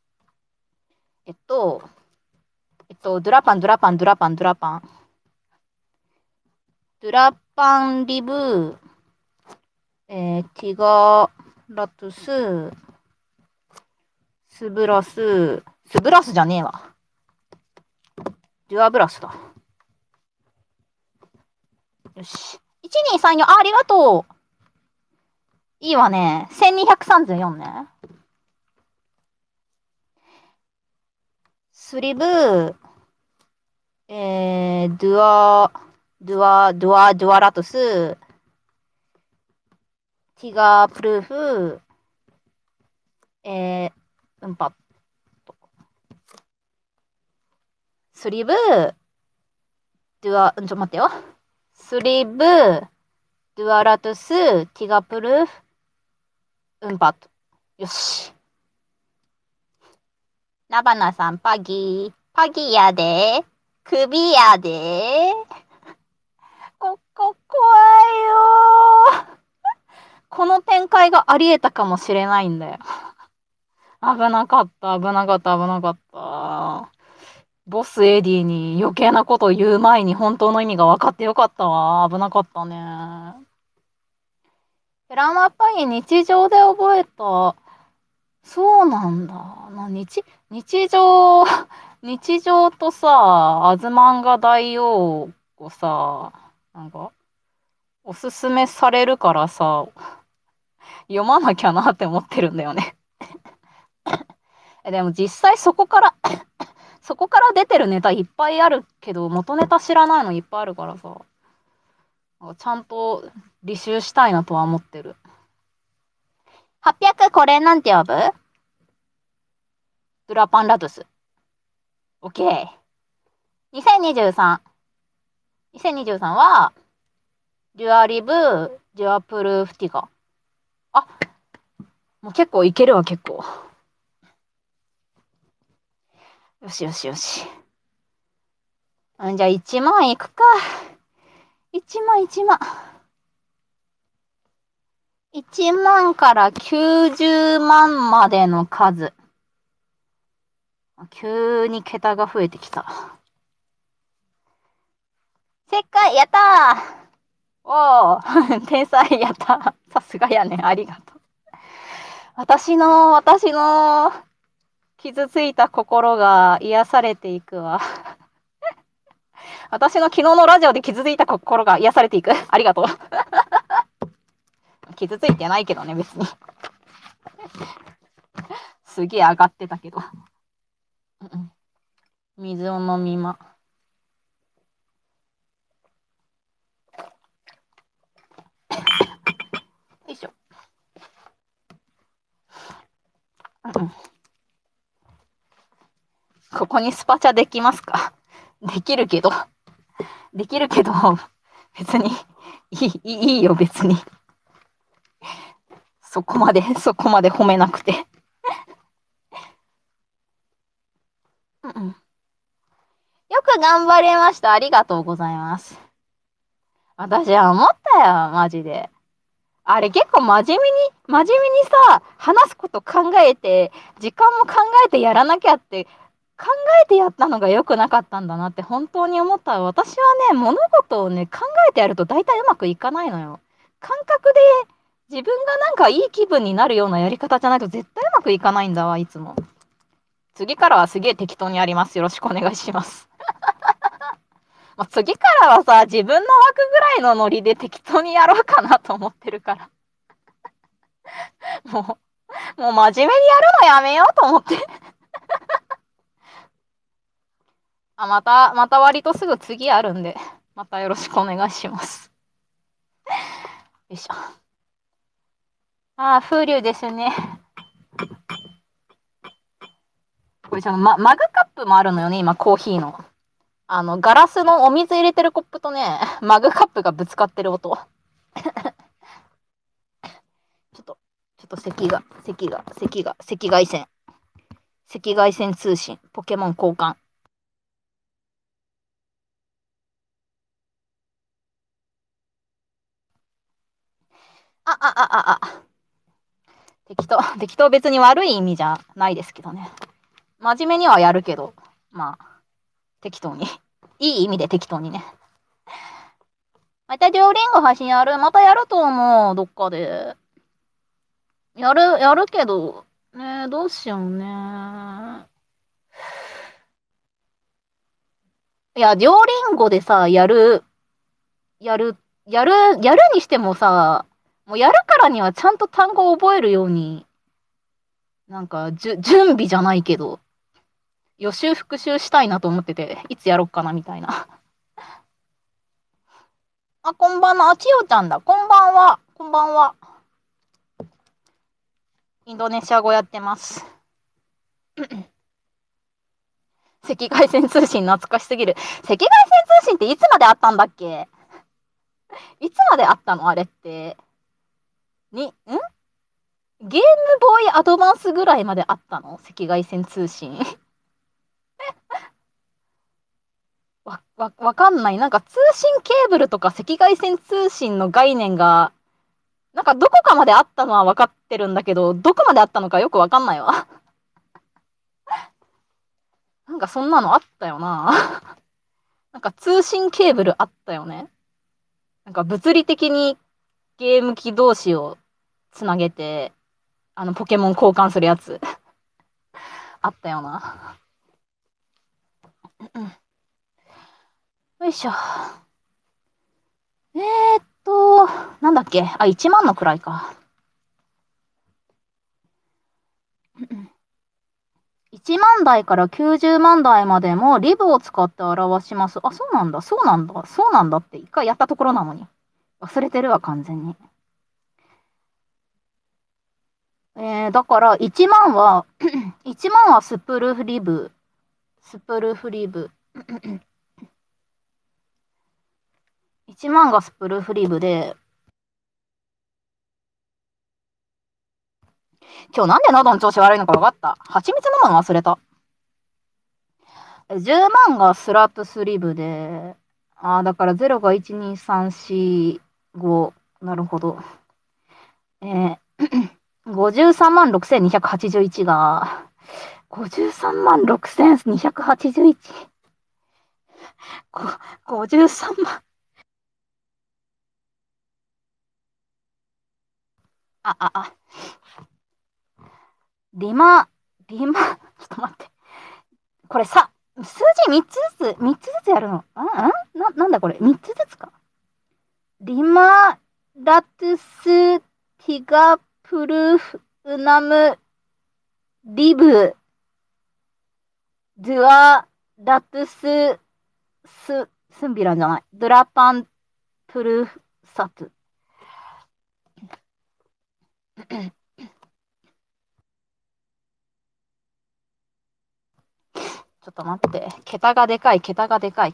ドゥラパン、ドゥラパン、ドゥラパン、ドゥラパン。ドゥラパンリブ、ティガラトゥス、スブラスじゃねえわ。デュアブラスだ。よし。1234、ありがとう。いいわね。1234ね。スリブ、ドゥアラトス、ティガープルーフ、うんぱっと。スリブ、待ってよ。スリブ、ドゥアラトス、ティガプルーフ、うんぱっと。よし。ナバナさん、パギやで。首やで。ここ怖いよ。この展開があり得たかもしれないんだよ。危なかった。ボスエディに余計なことを言う前に本当の意味が分かってよかったわ。危なかったね。ペラマパイン日常で覚えた。そうなんだ。日常、日常とさ、アズマンガ大王をさ、なんか、おすすめされるからさ、読まなきゃなって思ってるんだよね。でも実際そこから出てるネタいっぱいあるけど、元ネタ知らないのいっぱいあるからさ、ちゃんと履修したいなとは思ってる。800これなんて呼ぶ？ドゥラパンラドゥス。オッケー。2023。2023は、デュアリブ、デュアプルフティガ。あ、もう結構いけるわ、結構。よし。じゃあ1万いくか。1万。1万から90万までの数。急に桁が増えてきた。正解やったー。おー天才やった。さすがやね。ありがとう。私の傷ついた心が癒されていくわ。私の昨日のラジオで傷ついた心が癒されていく。ありがとう。傷ついてないけどね、別に。すげえ上がってたけど。水を飲みま。よいしょ。ここにスパチャできますか？できるけど、別に、いいよ、別に。そこまで褒めなくて。よく頑張れました。ありがとうございます。私は思ったよ、マジで。あれ結構真面目にさ、話すこと考えて、時間も考えてやらなきゃって、考えてやったのが良くなかったんだなって本当に思った。私はね、物事をね、考えてやると大体うまくいかないのよ。感覚で自分がなんかいい気分になるようなやり方じゃないと絶対うまくいかないんだわ、いつも。次からはすげえ適当にやります。よろしくお願いします。 まあ、次からはさ、自分の枠ぐらいのノリで適当にやろうかなと思ってるから。もう真面目にやるのやめようと思って。また割とすぐ次あるんで、またよろしくお願いします。よいしょ。ああ、風流ですね。これマグカップもあるのよね、今、コーヒーの。ガラスのお水入れてるコップとね、マグカップがぶつかってる音。ちょっと、赤外線。赤外線通信、ポケモン交換。あ。適当別に悪い意味じゃないですけどね。真面目にはやるけど、まあ、適当に。いい意味で適当にね。またデュオリンゴ配信またやると思う、どっかで。やるけど、ねどうしようね。いや、デュオリンゴでさ、やる、やるにしてもさ、もうやるからにはちゃんと単語を覚えるように、なんか、準備じゃないけど、予習復習したいなと思ってて、いつやろっかなみたいな。あ、こんばんは。あ、ちよちゃんだ。こんばんは。こんばんは。インドネシア語やってます。赤外線通信懐かしすぎる。赤外線通信っていつまであったんだっけ？いつまであったのあれって。ゲームボーイアドバンスぐらいまであったの赤外線通信。わかんない。なんか通信ケーブルとか赤外線通信の概念が、なんかどこかまであったのは分かってるんだけど、どこまであったのかよくわかんないわ。なんかそんなのあったよな。なんか通信ケーブルあったよね。なんか物理的にゲーム機同士をつなげて、ポケモン交換するやつ。あったよな。うん。よいしょ。えーっと、なんだっけあ、1万の位か。1万台から90万台までもリブを使って表します。あ、そうなんだって一回やったところなのに。忘れてるわ、完全に。だから1万は1万はスプルフリブ。スプルフリブ。1万がスプルフリブで、今日なんで喉の調子悪いのか分かった。蜂蜜飲むの忘れた。10万がスラップスリブで、だから0が1、2、3、4、5。なるほど。53万6281が、53万6281。53万。あ、あ、あ。リマ、リマ、ちょっと待って。これさ、数字3つずつやるの。なんだこれ ?3 つずつか。リマ、ラトゥス、ティガ、プルフ、ウナム、リブ、ドゥア、ラトゥス、スンビランじゃない。ドラパン、プルフ、サトゥ。ちょっと待って。桁がでかい。桁がでかい。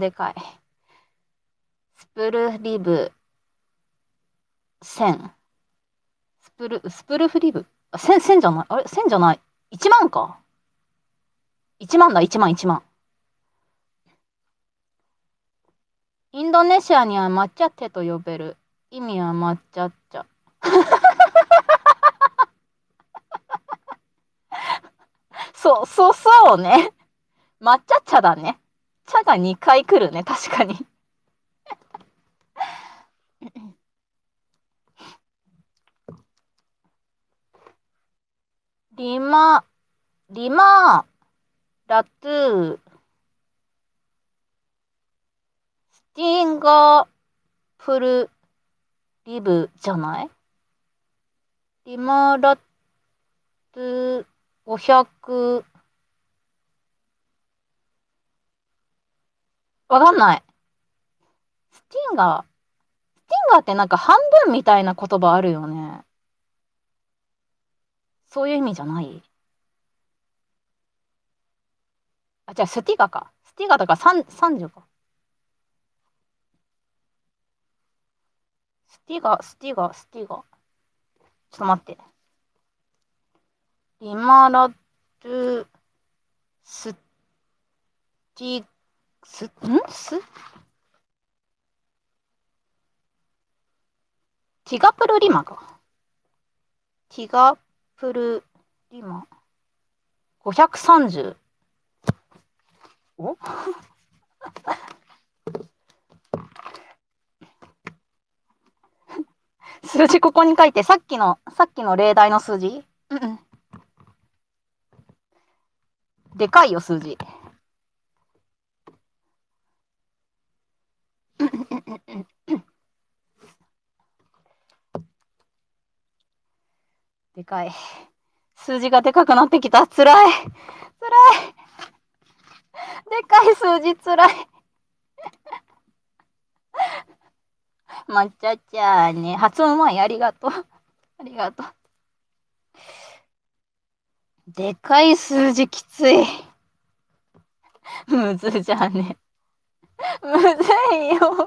スプルリブ、1000。スプルフリブ。1000じゃない。あれ ?1000 じゃない。1万か。1万だ、1万、1万。インドネシアには抹茶テと呼べる。意味は抹茶茶。そうね。抹茶茶だね。茶が2回来るね、確かに。リマ、リマ、ラトゥー、 ティンガプルリブじゃない？リマラト500、わかんない。スティンガー。スティンガーってなんか半分みたいな言葉あるよね。そういう意味じゃない？あ、じゃあスティガか。スティガとか30か。スティガ。ちょっと待って。リマラトスティ、ス、んスティガプルリマか。ティガプルリマ。530。お数字ここに書いて、さっきの例題の数字。うんうん。でかいよ、数字。でかい。数字がでかくなってきた。つらい。つらい。でかい数字つらい。抹茶ちゃんね。発音うまい。ありがとう。ありがとう。でかい数字きつい。むずじゃね。むずいよ。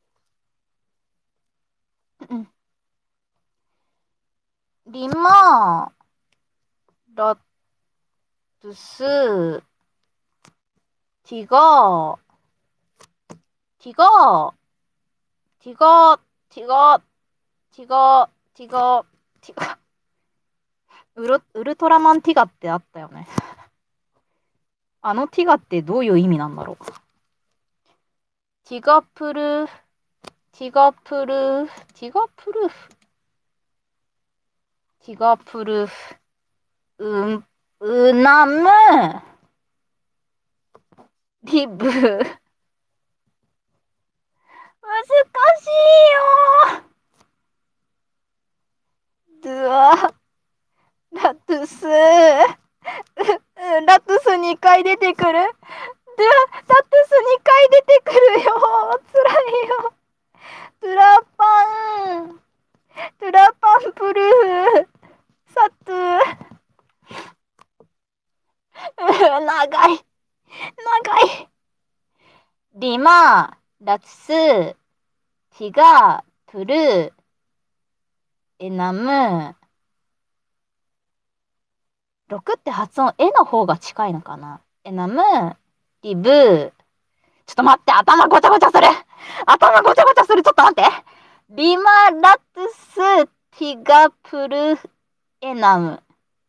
リマラトス、ティガー、ティガー、ティガー、ティガー、ティガー、ティガー、ティガー。ウルトラマンティガってあったよね。あのティガってどういう意味なんだろう。ティガプル、ティガプル、ティガプルフ、ティガプルフ、うなむ、リブ。難しいよ。ドゥア、ラトゥス、ラトゥス2回出てくる。ラトゥス2回出てくるよ。つらいよ。トゥラパン、トゥラパンプルー、サトゥ、長い、長い。リマ、ラトゥス、ティガ、プル、エナム、6って発音、えの方が近いのかな。エナム、リブ、ちょっと待って、頭ごちゃごちゃする。頭ごちゃごちゃする。ちょっと待って。リマラトゥスティガプルエナム。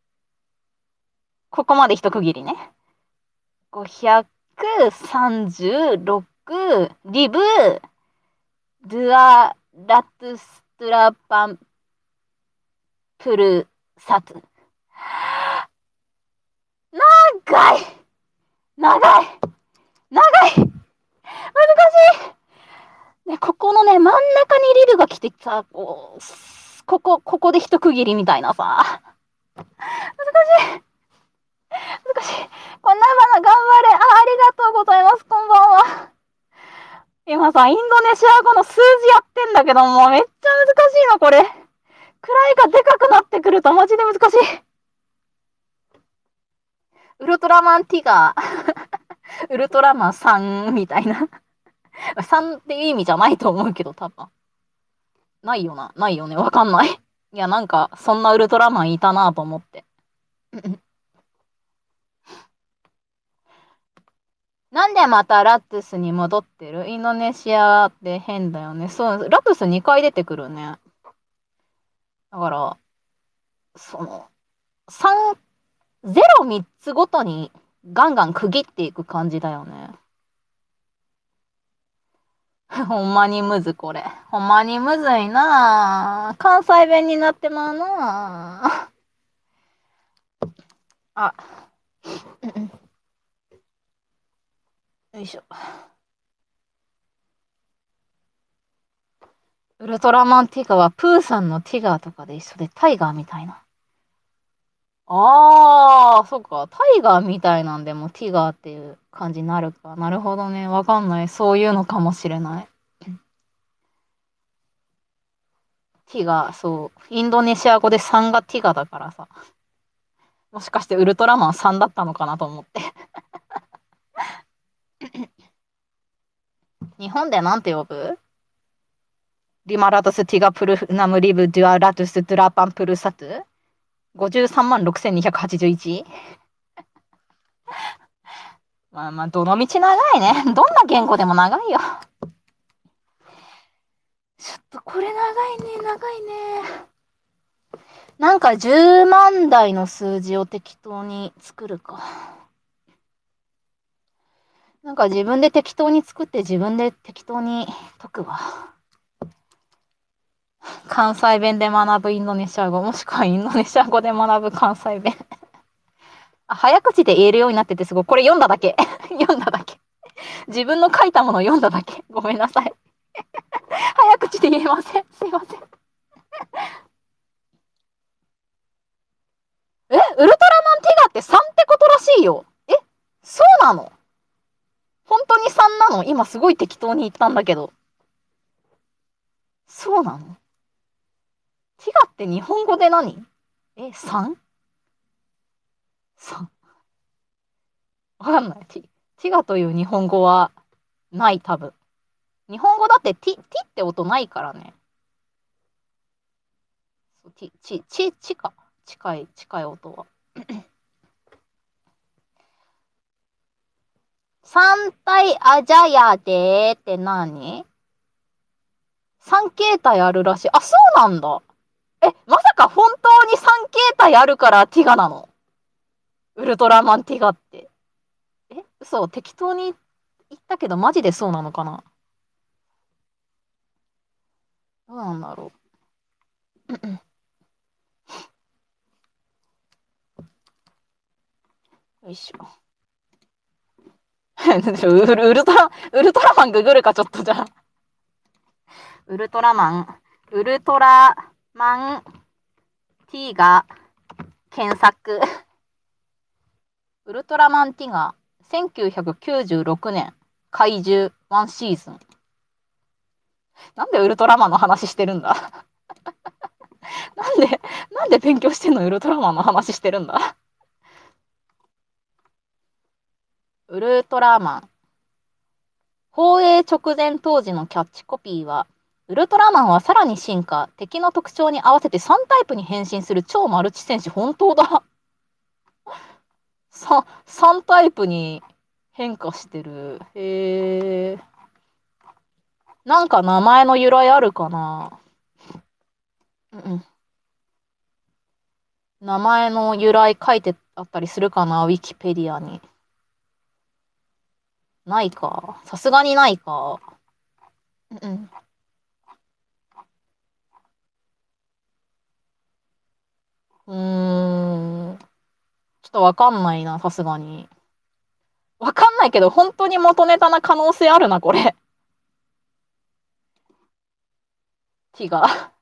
ここまで一区切りね。536リブドゥアラトゥストラパンプルサツ。長い長い長い、難しい。ね、ここのね、真ん中にリブが来てさ、ここで一区切りみたいなさ。難しい。難しい。こんなバナ頑張れ。あ、ありがとうございます。こんばんは。今さ、インドネシア語の数字やってんだけども、めっちゃ難しいの、これ。位がでかくなってくるとマジで難しい。ウルトラマンティガー。ウルトラマン3みたいな。3っていう意味じゃないと思うけど、多分。ないよな。ないよね。わかんない。いや、なんか、そんなウルトラマンいたなと思って。なんでまたラトゥスに戻ってる？インドネシアって変だよね。そう、ラトゥス2回出てくるね。だから、その、3、0、3つごとにガンガン区切っていく感じだよね。ほんまにむずこれ。ほんまにむずいなぁ。関西弁になってまうなぁ。あ、よいしょ。 ルトラマンティガはプーさんのティガーとかで一緒でタイガーみたいな。ああ、そっか。タイガーみたいなんでもティガーっていう感じになるか。なるほどね。わかんない。そういうのかもしれない。ティガー、そう。インドネシア語で3がティガだからさ。もしかしてウルトラマン3だったのかなと思って。日本でなんて呼ぶ？リマラトスティガプルナムリブデュアラトゥスドゥラパンプルサトゥ ?53 万6281？ まあまあ、どの道長いね。どんな言語でも長いよ。ちょっとこれ長いね、長いね。なんか10万台の数字を適当に作るか。なんか自分で適当に作って自分で適当に解くわ。関西弁で学ぶインドネシア語、もしくはインドネシア語で学ぶ関西弁。あ、早口で言えるようになっててすごい。これ読んだだけ。読んだだけ。自分の書いたものを読んだだけ。ごめんなさい。早口で言えません。すいません。ウルトラマンティガって3ってことらしいよ。そうなの？本当に3なの？今すごい適当に言ったんだけど。そうなの？ティガって日本語で何？ 3？3？ わかんない。ティガという日本語はない、多分。日本語だってティって音ないからね。チか。近い音は。三体アジャヤでって何？三形態あるらしい。あ、そうなんだ。まさか本当に三形態あるからティガなの？ウルトラマンティガって。嘘、適当に言ったけどマジでそうなのかな？どうなんだろう。よいしょ。ウルトラマンググるか、ちょっとじゃあ。ウルトラマン、ウルトラマン T が検索。ウルトラマンティガ、1996年、怪獣、ワンシーズン。なんでウルトラマンの話してるんだ？なんで勉強してんの？ウルトラマンの話してるんだ。ウルトラマン。放映直前当時のキャッチコピーは、ウルトラマンはさらに進化、敵の特徴に合わせて3タイプに変身する超マルチ戦士。本当だ。3タイプに変化してる。へえ。なんか名前の由来あるかな？うんうん。名前の由来書いてあったりするかな、ウィキペディアに。ないか。さすがにないか。うんうん。うーん。ちょっとわかんないな、さすがに。わかんないけど、本当に元ネタな可能性あるな、これ。ティガ。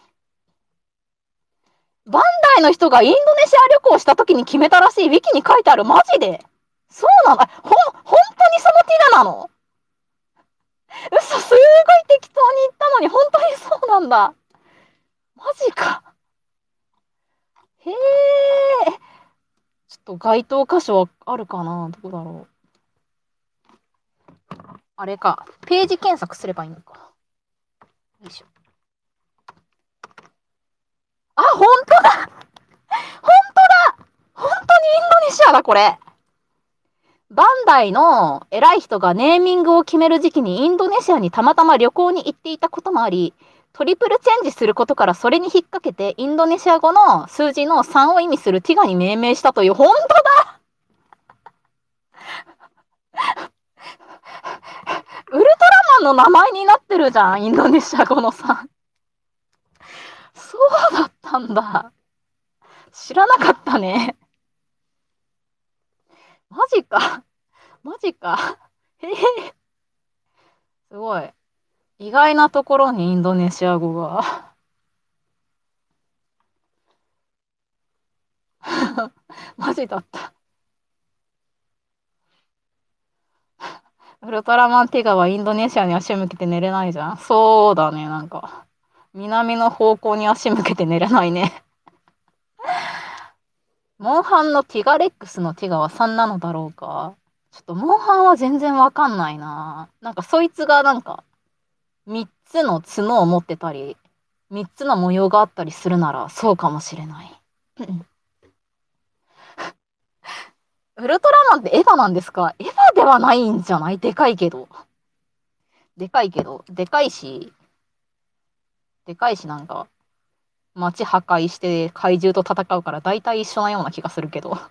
バンダイの人がインドネシア旅行した時に決めたらしい。ウィキに書いてある。マジで？そうなの？本当にそのティガなの？嘘、すごい適当に言ったのに、本当にそうなんだ。マジか。へえ。ちょっと該当箇所はあるかな？どこだろう。あれか。ページ検索すればいいのか。よいしょ。あ、本当だ！本当だ！本当にインドネシアだ、これ。バンダイの偉い人がネーミングを決める時期にインドネシアにたまたま旅行に行っていたこともあり、トリプルチェンジすることからそれに引っ掛けてインドネシア語の数字の3を意味するティガに命名したという。本当だ！ウルトラマンの名前になってるじゃん、インドネシア語の3。そうだったんだ。知らなかったね。マジか。マジか。へえ。すごい。 意外なところにインドネシア語が。マジだった。ウルトラマンティガはインドネシアに足向けて寝れないじゃん。そうだね、なんか。南の方向に足向けて寝れないね。モンハンのティガレックスのティガは3なのだろうか。ちょっとモンハンは全然わかんないな。なんかそいつがなんか3つの角を持ってたり、3つの模様があったりするならそうかもしれない。ウルトラマンってエヴァなんですか？エヴァではないんじゃない？でかいけど。でかいけど。でかいしなんか、街破壊して怪獣と戦うから大体一緒なような気がするけど。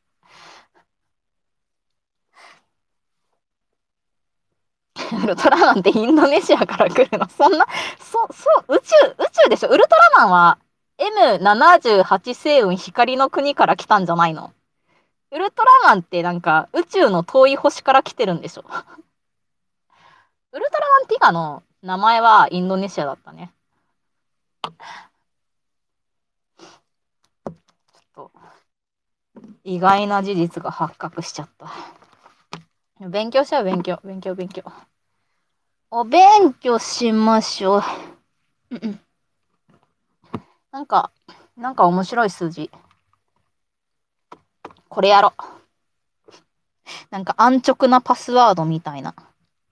ウルトラマンってインドネシアから来るの？そんな、宇宙でしょ？ウルトラマンは M78 星雲光の国から来たんじゃないの？ウルトラマンってなんか宇宙の遠い星から来てるんでしょ？ウルトラマンティガの名前はインドネシアだったね。ちょっと意外な事実が発覚しちゃった。勉強しよう、勉強。勉強、勉強。お勉強しましょう。なんか、なんか面白い数字。これやろ。なんか安直なパスワードみたいな。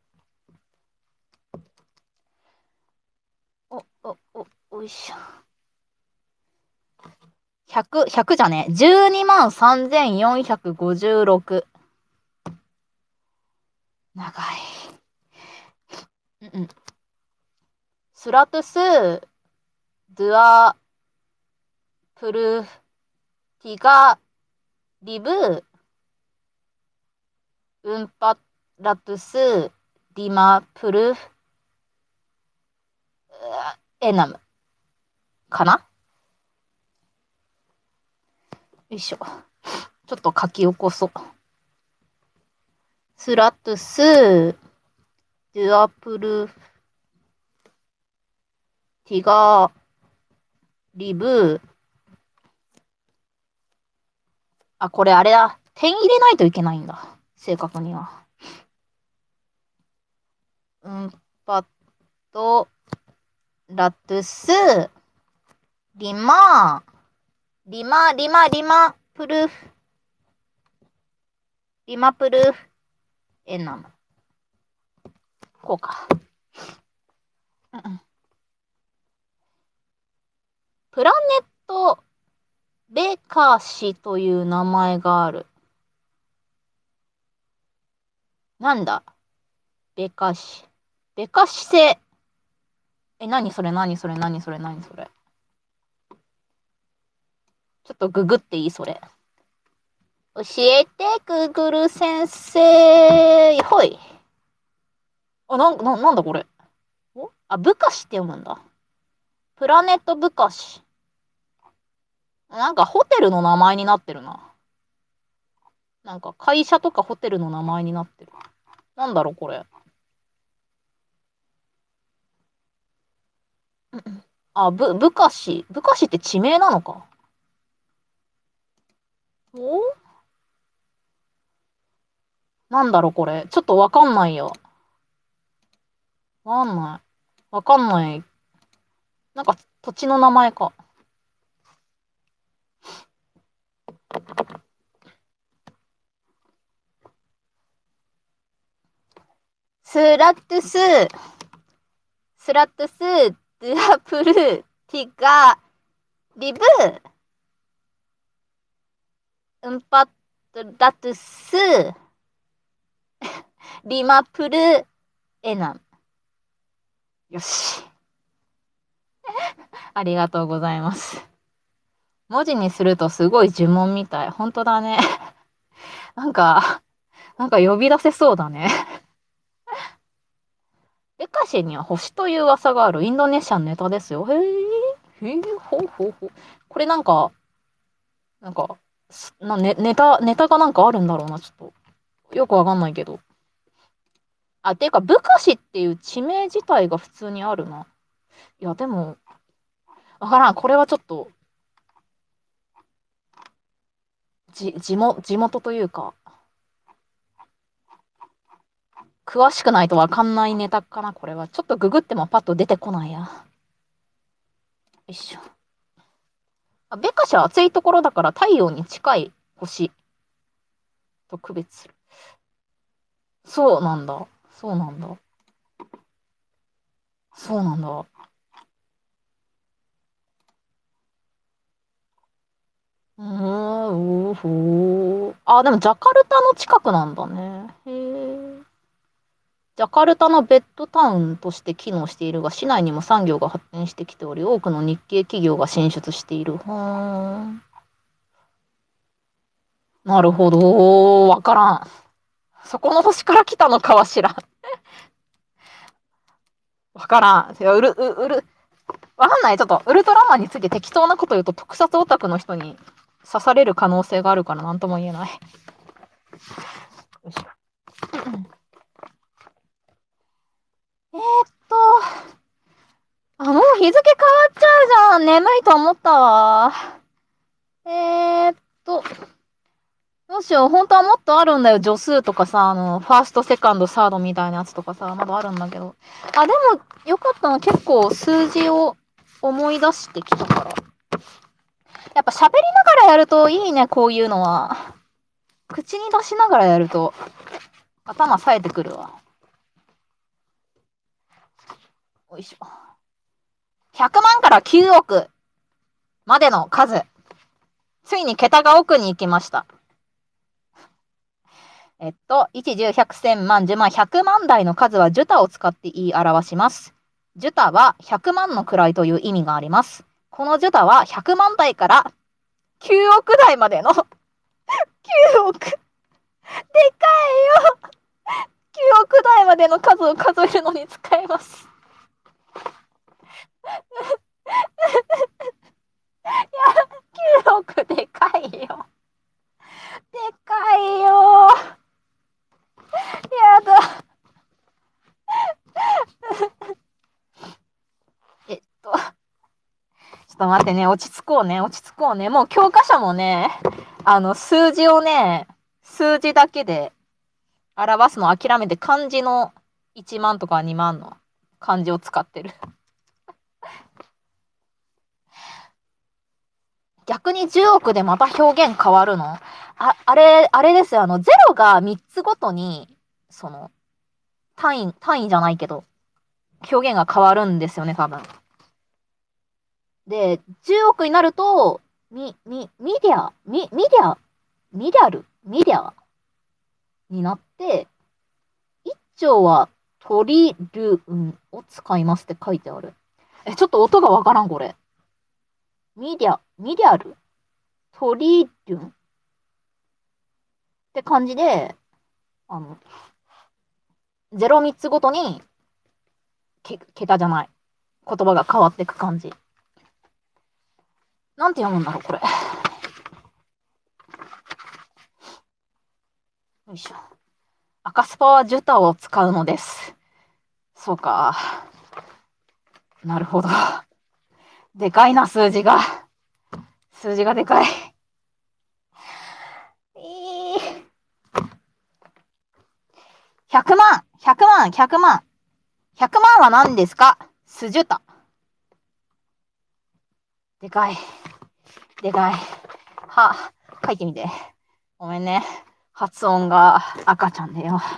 おいしょ。100じゃねえ。12万3456。長い。スラトゥス、ドゥア、プル、ティガ、リブ、ウンパラトゥス、リマ、プル、エナム。かな？よいしょ。ちょっと書き起こそう。スラトゥス、デュアプル、ティガ、リブ、あ、これあれだ。点入れないといけないんだ。正確には。パッと、ラトゥス、リマ、リマ、プルフ、リマプルフ、エナム。こうか。プラネット、ベカシという名前がある。なんだ？ベカシ。ベカシ星。何それ？ちょっとググっていい？それ。教えて、グーグル先生。ほい。なんだこれ。ブカシって読むんだ。プラネットブカシ。なんかホテルの名前になってるな。なんか会社とかホテルの名前になってる。なんだろう、これ。ブカシ。ブカシって地名なのか？おなんだろう、これ。ちょっとわかんないよ。わかんない。わかんない。なんか土地の名前か。スラットゥス、スラットゥス、ドゥアプル、ティガ、リブ、ウンパッラトゥス、リマプル、エナン。よし。ありがとうございます。文字にするとすごい呪文みたい。本当だね。なんか、なんか呼び出せそうだね。ベカシには星という噂があるインドネシアのネタですよ。ほうほうほう。これなんか、ネタがなんかあるんだろうな、ちょっと。よくわかんないけど。 あ、ていうか、ブカシっていう地名自体が普通にあるな。いや、でも、わからん。これはちょっと、地元というか、詳しくないとわかんないネタかな、これは。ちょっとググってもパッと出てこないや。よいしょ。ベカシは暑いところだから太陽に近い星と区別する。そうなんだ。そうなんだ。そうなんだ。おほー。あ、でもジャカルタの近くなんだね。へえ。ジャカルタのベッドタウンとして機能しているが、市内にも産業が発展してきており、多くの日系企業が進出している。なるほど。わからん。そこの星から来たのかは知らん。わからん。いや、わかんない。ちょっと、ウルトラマンについて適当なこと言うと、特撮オタクの人に刺される可能性があるから、なんとも言えない。よいしょ。もう日付変わっちゃうじゃん。眠いと思ったわ。えーっと、どうしよう。本当はもっとあるんだよ。助数とかさ、ファースト、セカンド、サードみたいなやつとかさ、まだあるんだけど。あ、でも、よかったの。結構数字を思い出してきたから。やっぱ喋りながらやるといいね、こういうのは。口に出しながらやると、頭冴えてくるわ。よいしょ。100万から9億までの数。ついに桁が奥に行きました。1、10、100、1000万、10万、100万台の数はジュタを使って言い表します。ジュタは100万の位という意味があります。このジュタは100万台から9億台までの9億。でかいよ。9億台までの数を数えるのに使えます。いや、9億でかいよ。でかいよ。やだ。ちょっと待ってね、落ち着こうね、落ち着こうね。もう教科書もね、数字をね、数字だけで表すのを諦めて漢字の1万とか2万の漢字を使ってる。逆に10億でまた表現変わるの？あれですよ。ゼロが3つごとに、その、単位じゃないけど、表現が変わるんですよね、多分。で、10億になると、ミディア、ミディア、ミディアになって、1兆はトリルンを使いますって書いてある。ちょっと音がわからん、これ。ミディアルトリルンって感じで、あの、03つごとに、桁じゃない。言葉が変わっていく感じ。なんて読むんだろう、これ。よいしょ。赤スパはジュタを使うのです。そうか。なるほど。でかいな、数字が。数字がでかい。100万、100万、100万。100万は何ですか？スジュタ。でかい。でかい。書いてみて。ごめんね。発音が赤ちゃんだよ。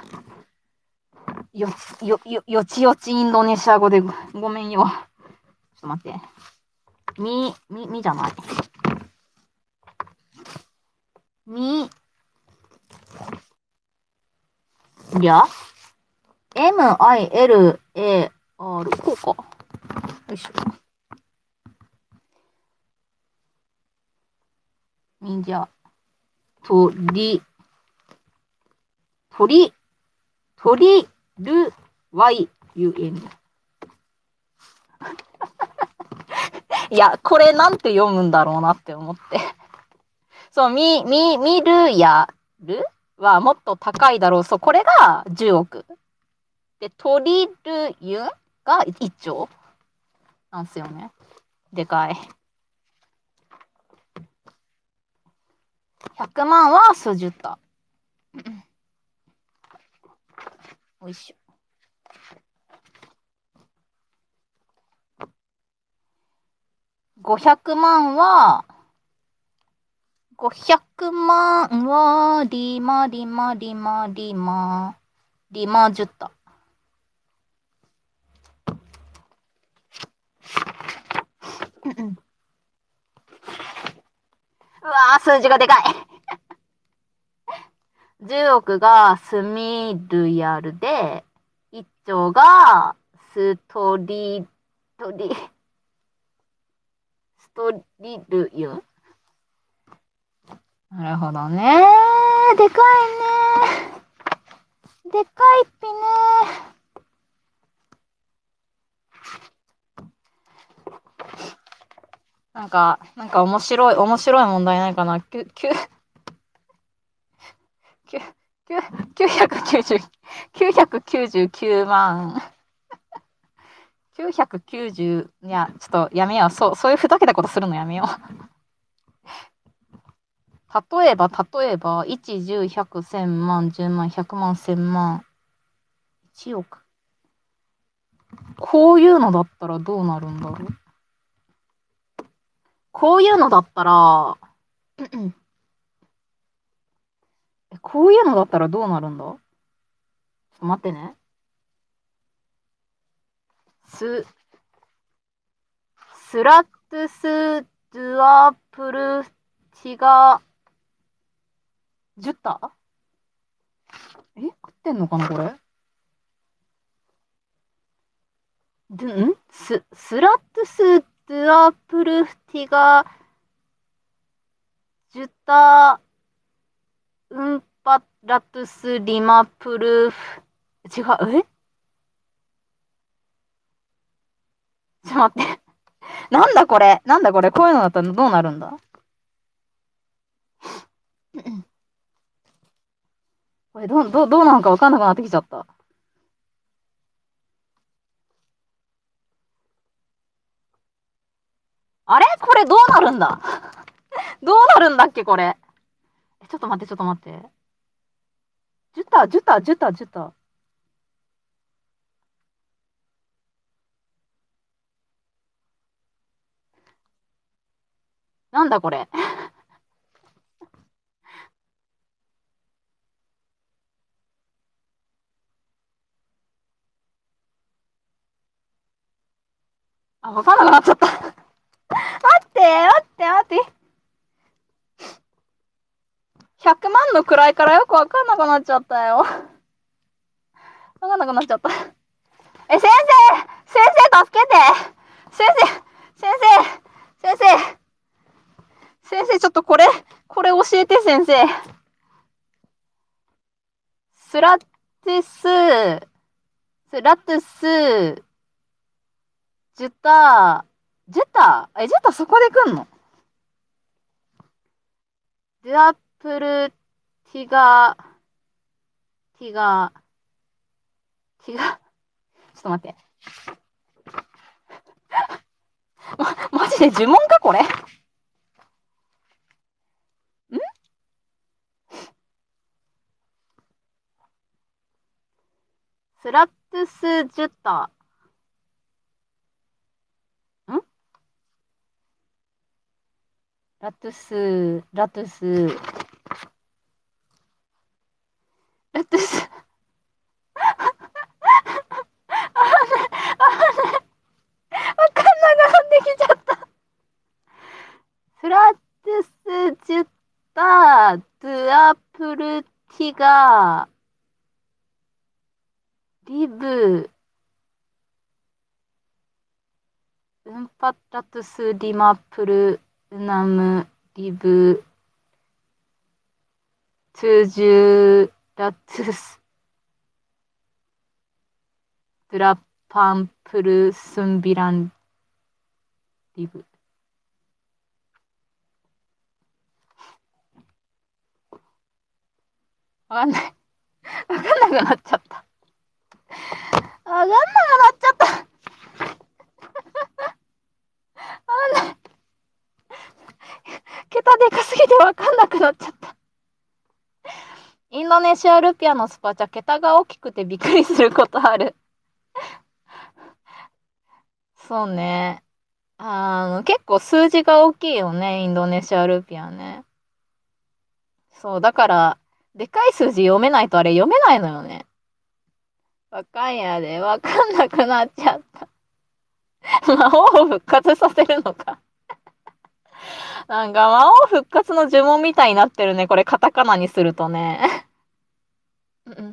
よちよちインドネシア語でごめんよ。ちょっと待って。みじゃない。りゃ ?MILAR。こうか。よいしょ。みじゃ。とりる YUN。いや、これなんて読むんだろうなって思って。そう、みるやるはもっと高いだろう。そう、これが10億。 で、トリルユンが1兆なんすよね。でかい。100万は数十単。おいしょ。500万は、500万は、リマ、リマ、リマ、リマ、リマ10単。うわー、数字がでかい。10億がスミルヤルで、1兆がストリルユン。なるほどね。でかいね。でかいっぴね。なんか面白い問題ないかな。999万。990、いや、ちょっとやめよう。そういうふざけたことするのやめよう。例えば、1、10、100、1000万、10万、100万、1000万、1億。こういうのだったらどうなるんだろう。こういうのだったら、こういうのだったらどうなるんだ。ちょっと待ってね。スラットスドゥアプルチガジュタ。合ってんのかなこれ。スラットスドゥアプルティガジュタウンパラトゥスリマプルフ。違う。ちょっと待って。なんだこれ。こういうのだったらどうなるんだ。これどうなのか分かんなくなってきちゃった。あれこれどうなるんだ。どうなるんだっけこれ。ちょっと待って。ジュタ。なんだこれ。あ、わかんなくなっちゃった。待って。100万の位からよくわかんなくなっちゃったよ。わかんなくなっちゃった。先生助けて。先生、ちょっとこれ教えて、先生。スラティス、ジュタ、ジュタそこで来んの。デュアプル、ティガ、ちょっと待って。マジで呪文かこれ。スラットスジュタ。ラトゥス、ラトゥス、ラトゥス。わかんなくなってきちゃった。スラトゥスジュタ、ドゥアプルティガ、リブ、ウンパラトゥスリマプルナムリブトゥジュラトゥスドラパンプルスンビランリブ。わかんない。わかんなくなっちゃった。 わかんなくなっちゃった。桁でかすぎてわかんなくなっちゃった。インドネシアルピアのスパチャ、桁が大きくてびっくりすることある。そうね。結構数字が大きいよね、インドネシアルピアね。そう、だから、でかい数字読めないとあれ読めないのよね。わかんやで、わかんなくなっちゃった。魔王を復活させるのか。なんか魔王復活の呪文みたいになってるね、これカタカナにするとね。うんうん。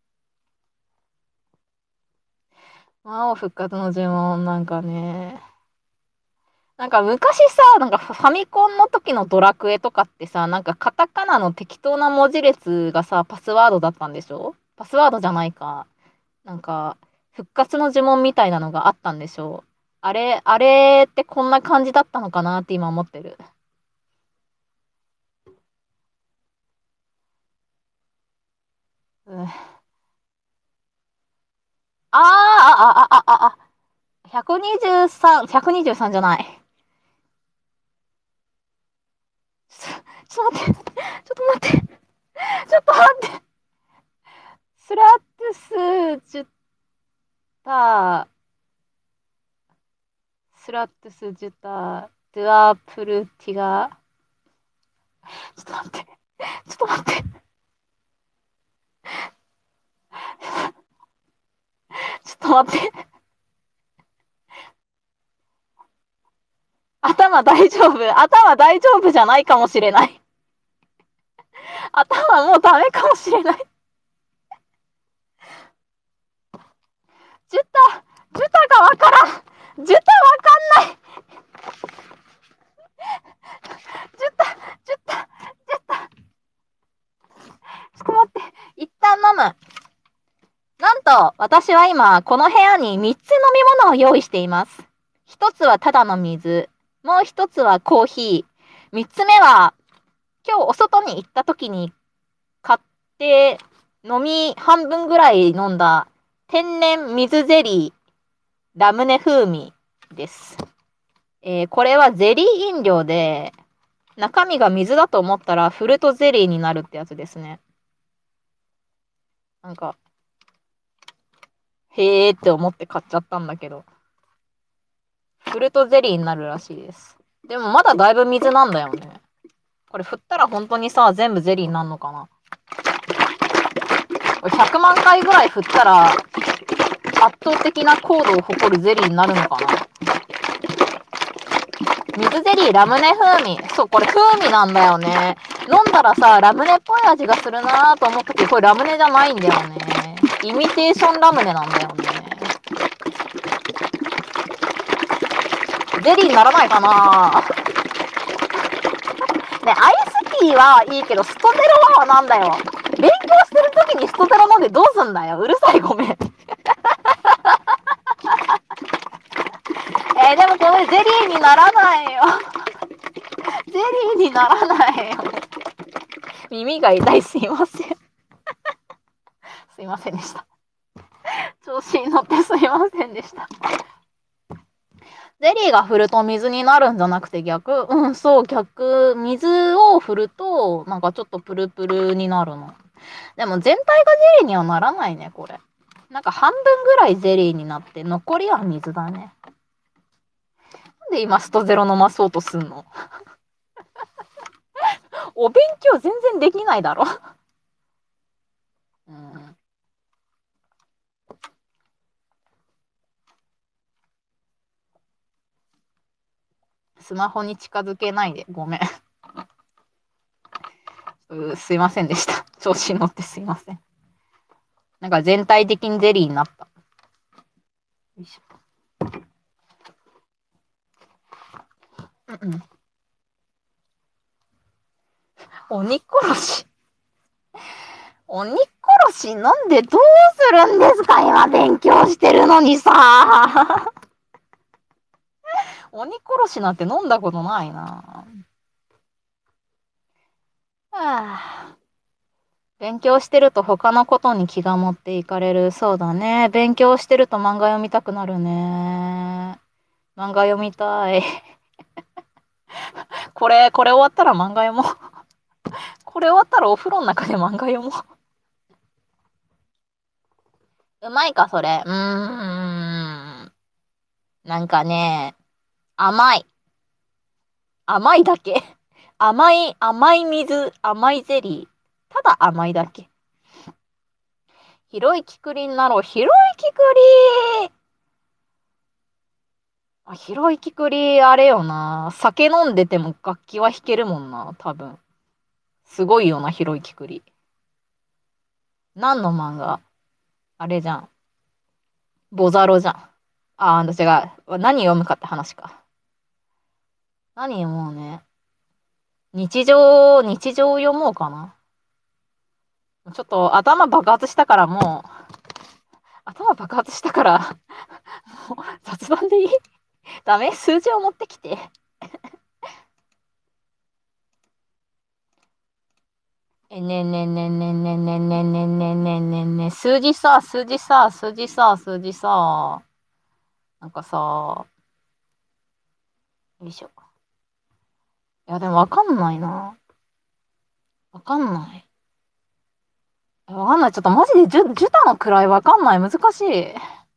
魔王復活の呪文、なんかね。なんか昔さ、なんかファミコンの時のドラクエとかってさ、なんかカタカナの適当な文字列がさ、パスワードだったんでしょ？パスワードじゃないか。なんか、復活の呪文みたいなのがあったんでしょ？あれってこんな感じだったのかなって今思ってる。うん、123、123じゃない。ちょっと待って、ちょっと待って、ちょっと待って。スラットス、ジュタスラットス、ジュタドゥアプルティガちょっと待って、ちょっと待って、ちょっと待って。頭大丈夫？頭大丈夫じゃないかもしれない。頭もうダメかもしれない。ジュタ、ジュタがわからん。ジュタわかんない。ジュタ、ジュタ、ジュタ。ちょっと待って。一旦飲む。なんと、私は今、この部屋に3つ飲み物を用意しています。1つはただの水。もう1つはコーヒー。3つ目は、今日お外に行った時に買って飲み半分ぐらい飲んだ天然水ゼリーラムネ風味です。これはゼリー飲料で、中身が水だと思ったらフルートゼリーになるってやつですね。なんか、へーって思って買っちゃったんだけど、フルートゼリーになるらしいです。でもまだだいぶ水なんだよね。これ振ったら本当にさ、全部ゼリーになるのかな？これ100万回ぐらい振ったら、圧倒的な高度を誇るゼリーになるのかな？水ゼリーラムネ風味。そう、これ風味なんだよね。飲んだらさ、ラムネっぽい味がするなーと思ったけど、これラムネじゃないんだよね。イミテーションラムネなんだよね。ゼリーにならないかな？ね、アイスティーはいいけど、ストゼロはなんだよ。勉強してる時にストゼロ飲んでどうすんだよ。うるさい、ごめん。でもこれゼリーにならないよ。ゼリーにならないよ。耳が痛い、すいません。すいませんでした。調子に乗ってすいませんでした。ゼリーが振ると水になるんじゃなくて逆？うん、そう、逆。水を振ると、なんかちょっとプルプルになるの。でも全体がゼリーにはならないね、これ。なんか半分ぐらいゼリーになって、残りは水だね。なんで今ストゼロ飲まそうとすんの？お勉強全然できないだろ。うん、スマホに近づけないで、ごめん。すいませんでした。調子に乗ってすいません。なんか全体的にゼリーになった。よいしょ。うんうん。鬼殺し。鬼殺し飲んでどうするんですか？今勉強してるのにさ。鬼殺しなんて飲んだことないな。はあ、 勉強してると他のことに気が持っていかれる。そうだね。勉強してると漫画読みたくなるね。漫画読みたい。これ終わったら漫画読もう。これ終わったらお風呂の中で漫画読もう。うまいか、それ。なんかね、甘い。甘いだけ。甘い水、甘いゼリー。ただ甘いだけ。広いきくりになろう。広いきくり広いきくり、あれよな。酒飲んでても楽器は弾けるもんな、多分。すごいよな、広いきくり。何の漫画？あれじゃん。ボザロじゃん。私が、何読むかって話か。何読もうね。日常読もうかな。ちょっと頭爆発したからもう、頭爆発したからもう雑談でいい？ダメ？数字を持ってきて。ねんねんねんねんねんねんねんねんねんねんねんねん。数字さ、数字さ、数字さ、数字さ。なんかさ、よいしょ。いや、でもわかんないな。わかんない。わかんない。ちょっとマジでジュタの位わかんない。難しい。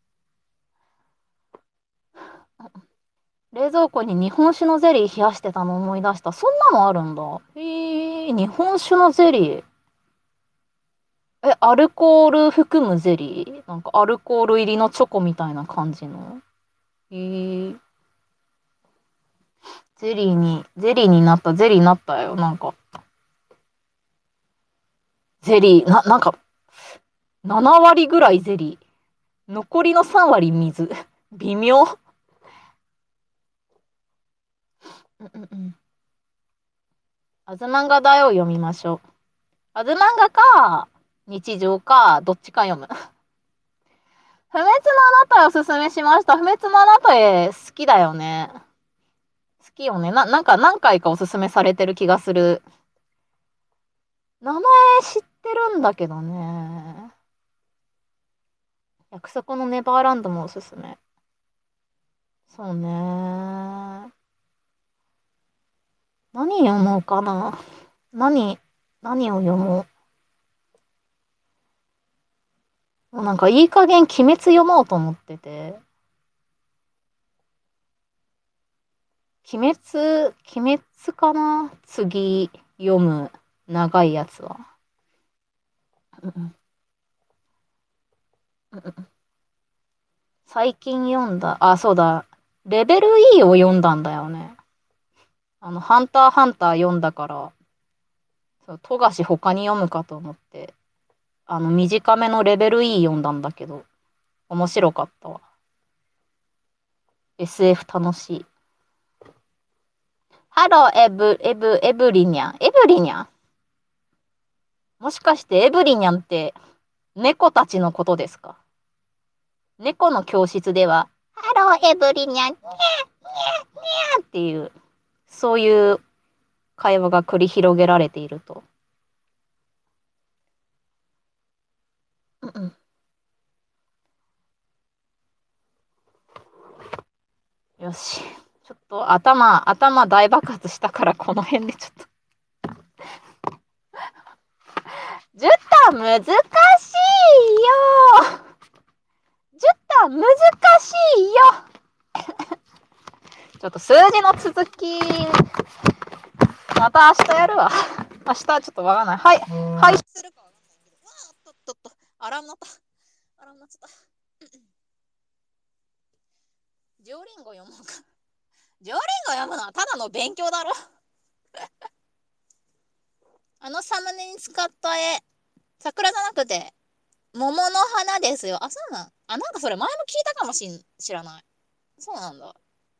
冷蔵庫に日本酒のゼリー冷やしてたの思い出した。そんなのあるんだ。日本酒のゼリー。アルコール含むゼリー？なんかアルコール入りのチョコみたいな感じの。ゼリーになった、ゼリーになったよ。なんか、ゼリー、なんか、7割ぐらいゼリー。残りの3割水。微妙。うんうんうん。アズマンガ大を読みましょう。アズマンガか、日常か、どっちか読む。不滅のあなたへおすすめしました。不滅のあなたへ好きだよね。好きよね。なんか何回かおすすめされてる気がする。名前知ってるんだけどね。約束のネバーランドもおすすめ。そうね。何読もうかな。何、何を読もう。もうなんかいい加減鬼滅読もうと思ってて。鬼滅かな次読む長いやつは。うんうんうん最近読んだ、そうだ、レベル E を読んだんだよね。ハンターハンター読んだから、そう、富樫他に読むかと思って、短めのレベル E 読んだんだけど、面白かったわ。SF 楽しい。ハロー、エブリニャン。エブリニャン。もしかしてエブリニャンって猫たちのことですか？猫の教室では、ハロー、エブリニャン、ニャー、ニャー、ニャーっていう、そういう会話が繰り広げられていると。うんうん。よし。ちょっと頭大爆発したからこの辺でちょっと。ジュタ難しいよジュタ難しいよちょっと数字の続き、また明日やるわ。明日ちょっとわかんない。はい。はい。するかわかんないけど。わあ、っと。アラーム鳴った。アラーム鳴っちゃった。ジオリンゴ読もうか。ジオリンゴ読むのはただの勉強だろ。サムネに使った絵、桜じゃなくて、桃の花ですよ。そうなん。なんかそれ前も聞いたかも知らない。そうなんだ。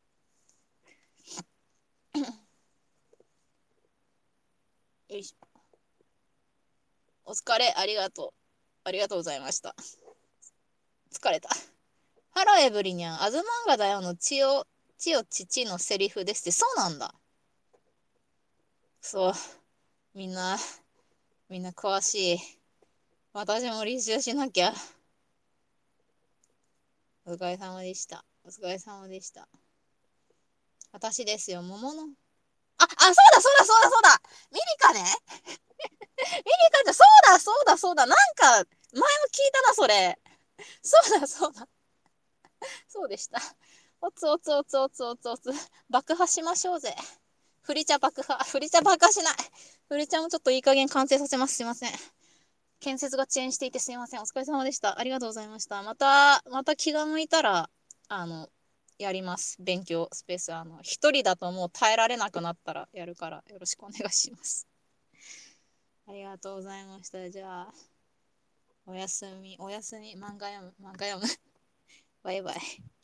よいしょ。お疲れ、ありがとう。ありがとうございました。疲れた。ハローエブリニャン、アズマンガだよの千代父のセリフですって、そうなんだ。そう。みんな、 みんな詳しい。私も履修しなきゃ。お疲れ様でした。お疲れ様でした。私ですよ、桃の。そうだミリカね。ミリカちゃん、そうだなんか、前も聞いたな、それ。そうだ。そうでした。おつおつおつおつおつおつ。爆破しましょうぜ。フリチャ爆破。フリチャ爆破しない。フリチャもちょっといい加減完成させます。すいません。建設が遅延していてすいません。お疲れ様でした。ありがとうございました。また気が向いたら、やります。勉強スペース。一人だともう耐えられなくなったらやるから、よろしくお願いします。ありがとうございました。じゃあ、おやすみ。漫画読む。バイバイ。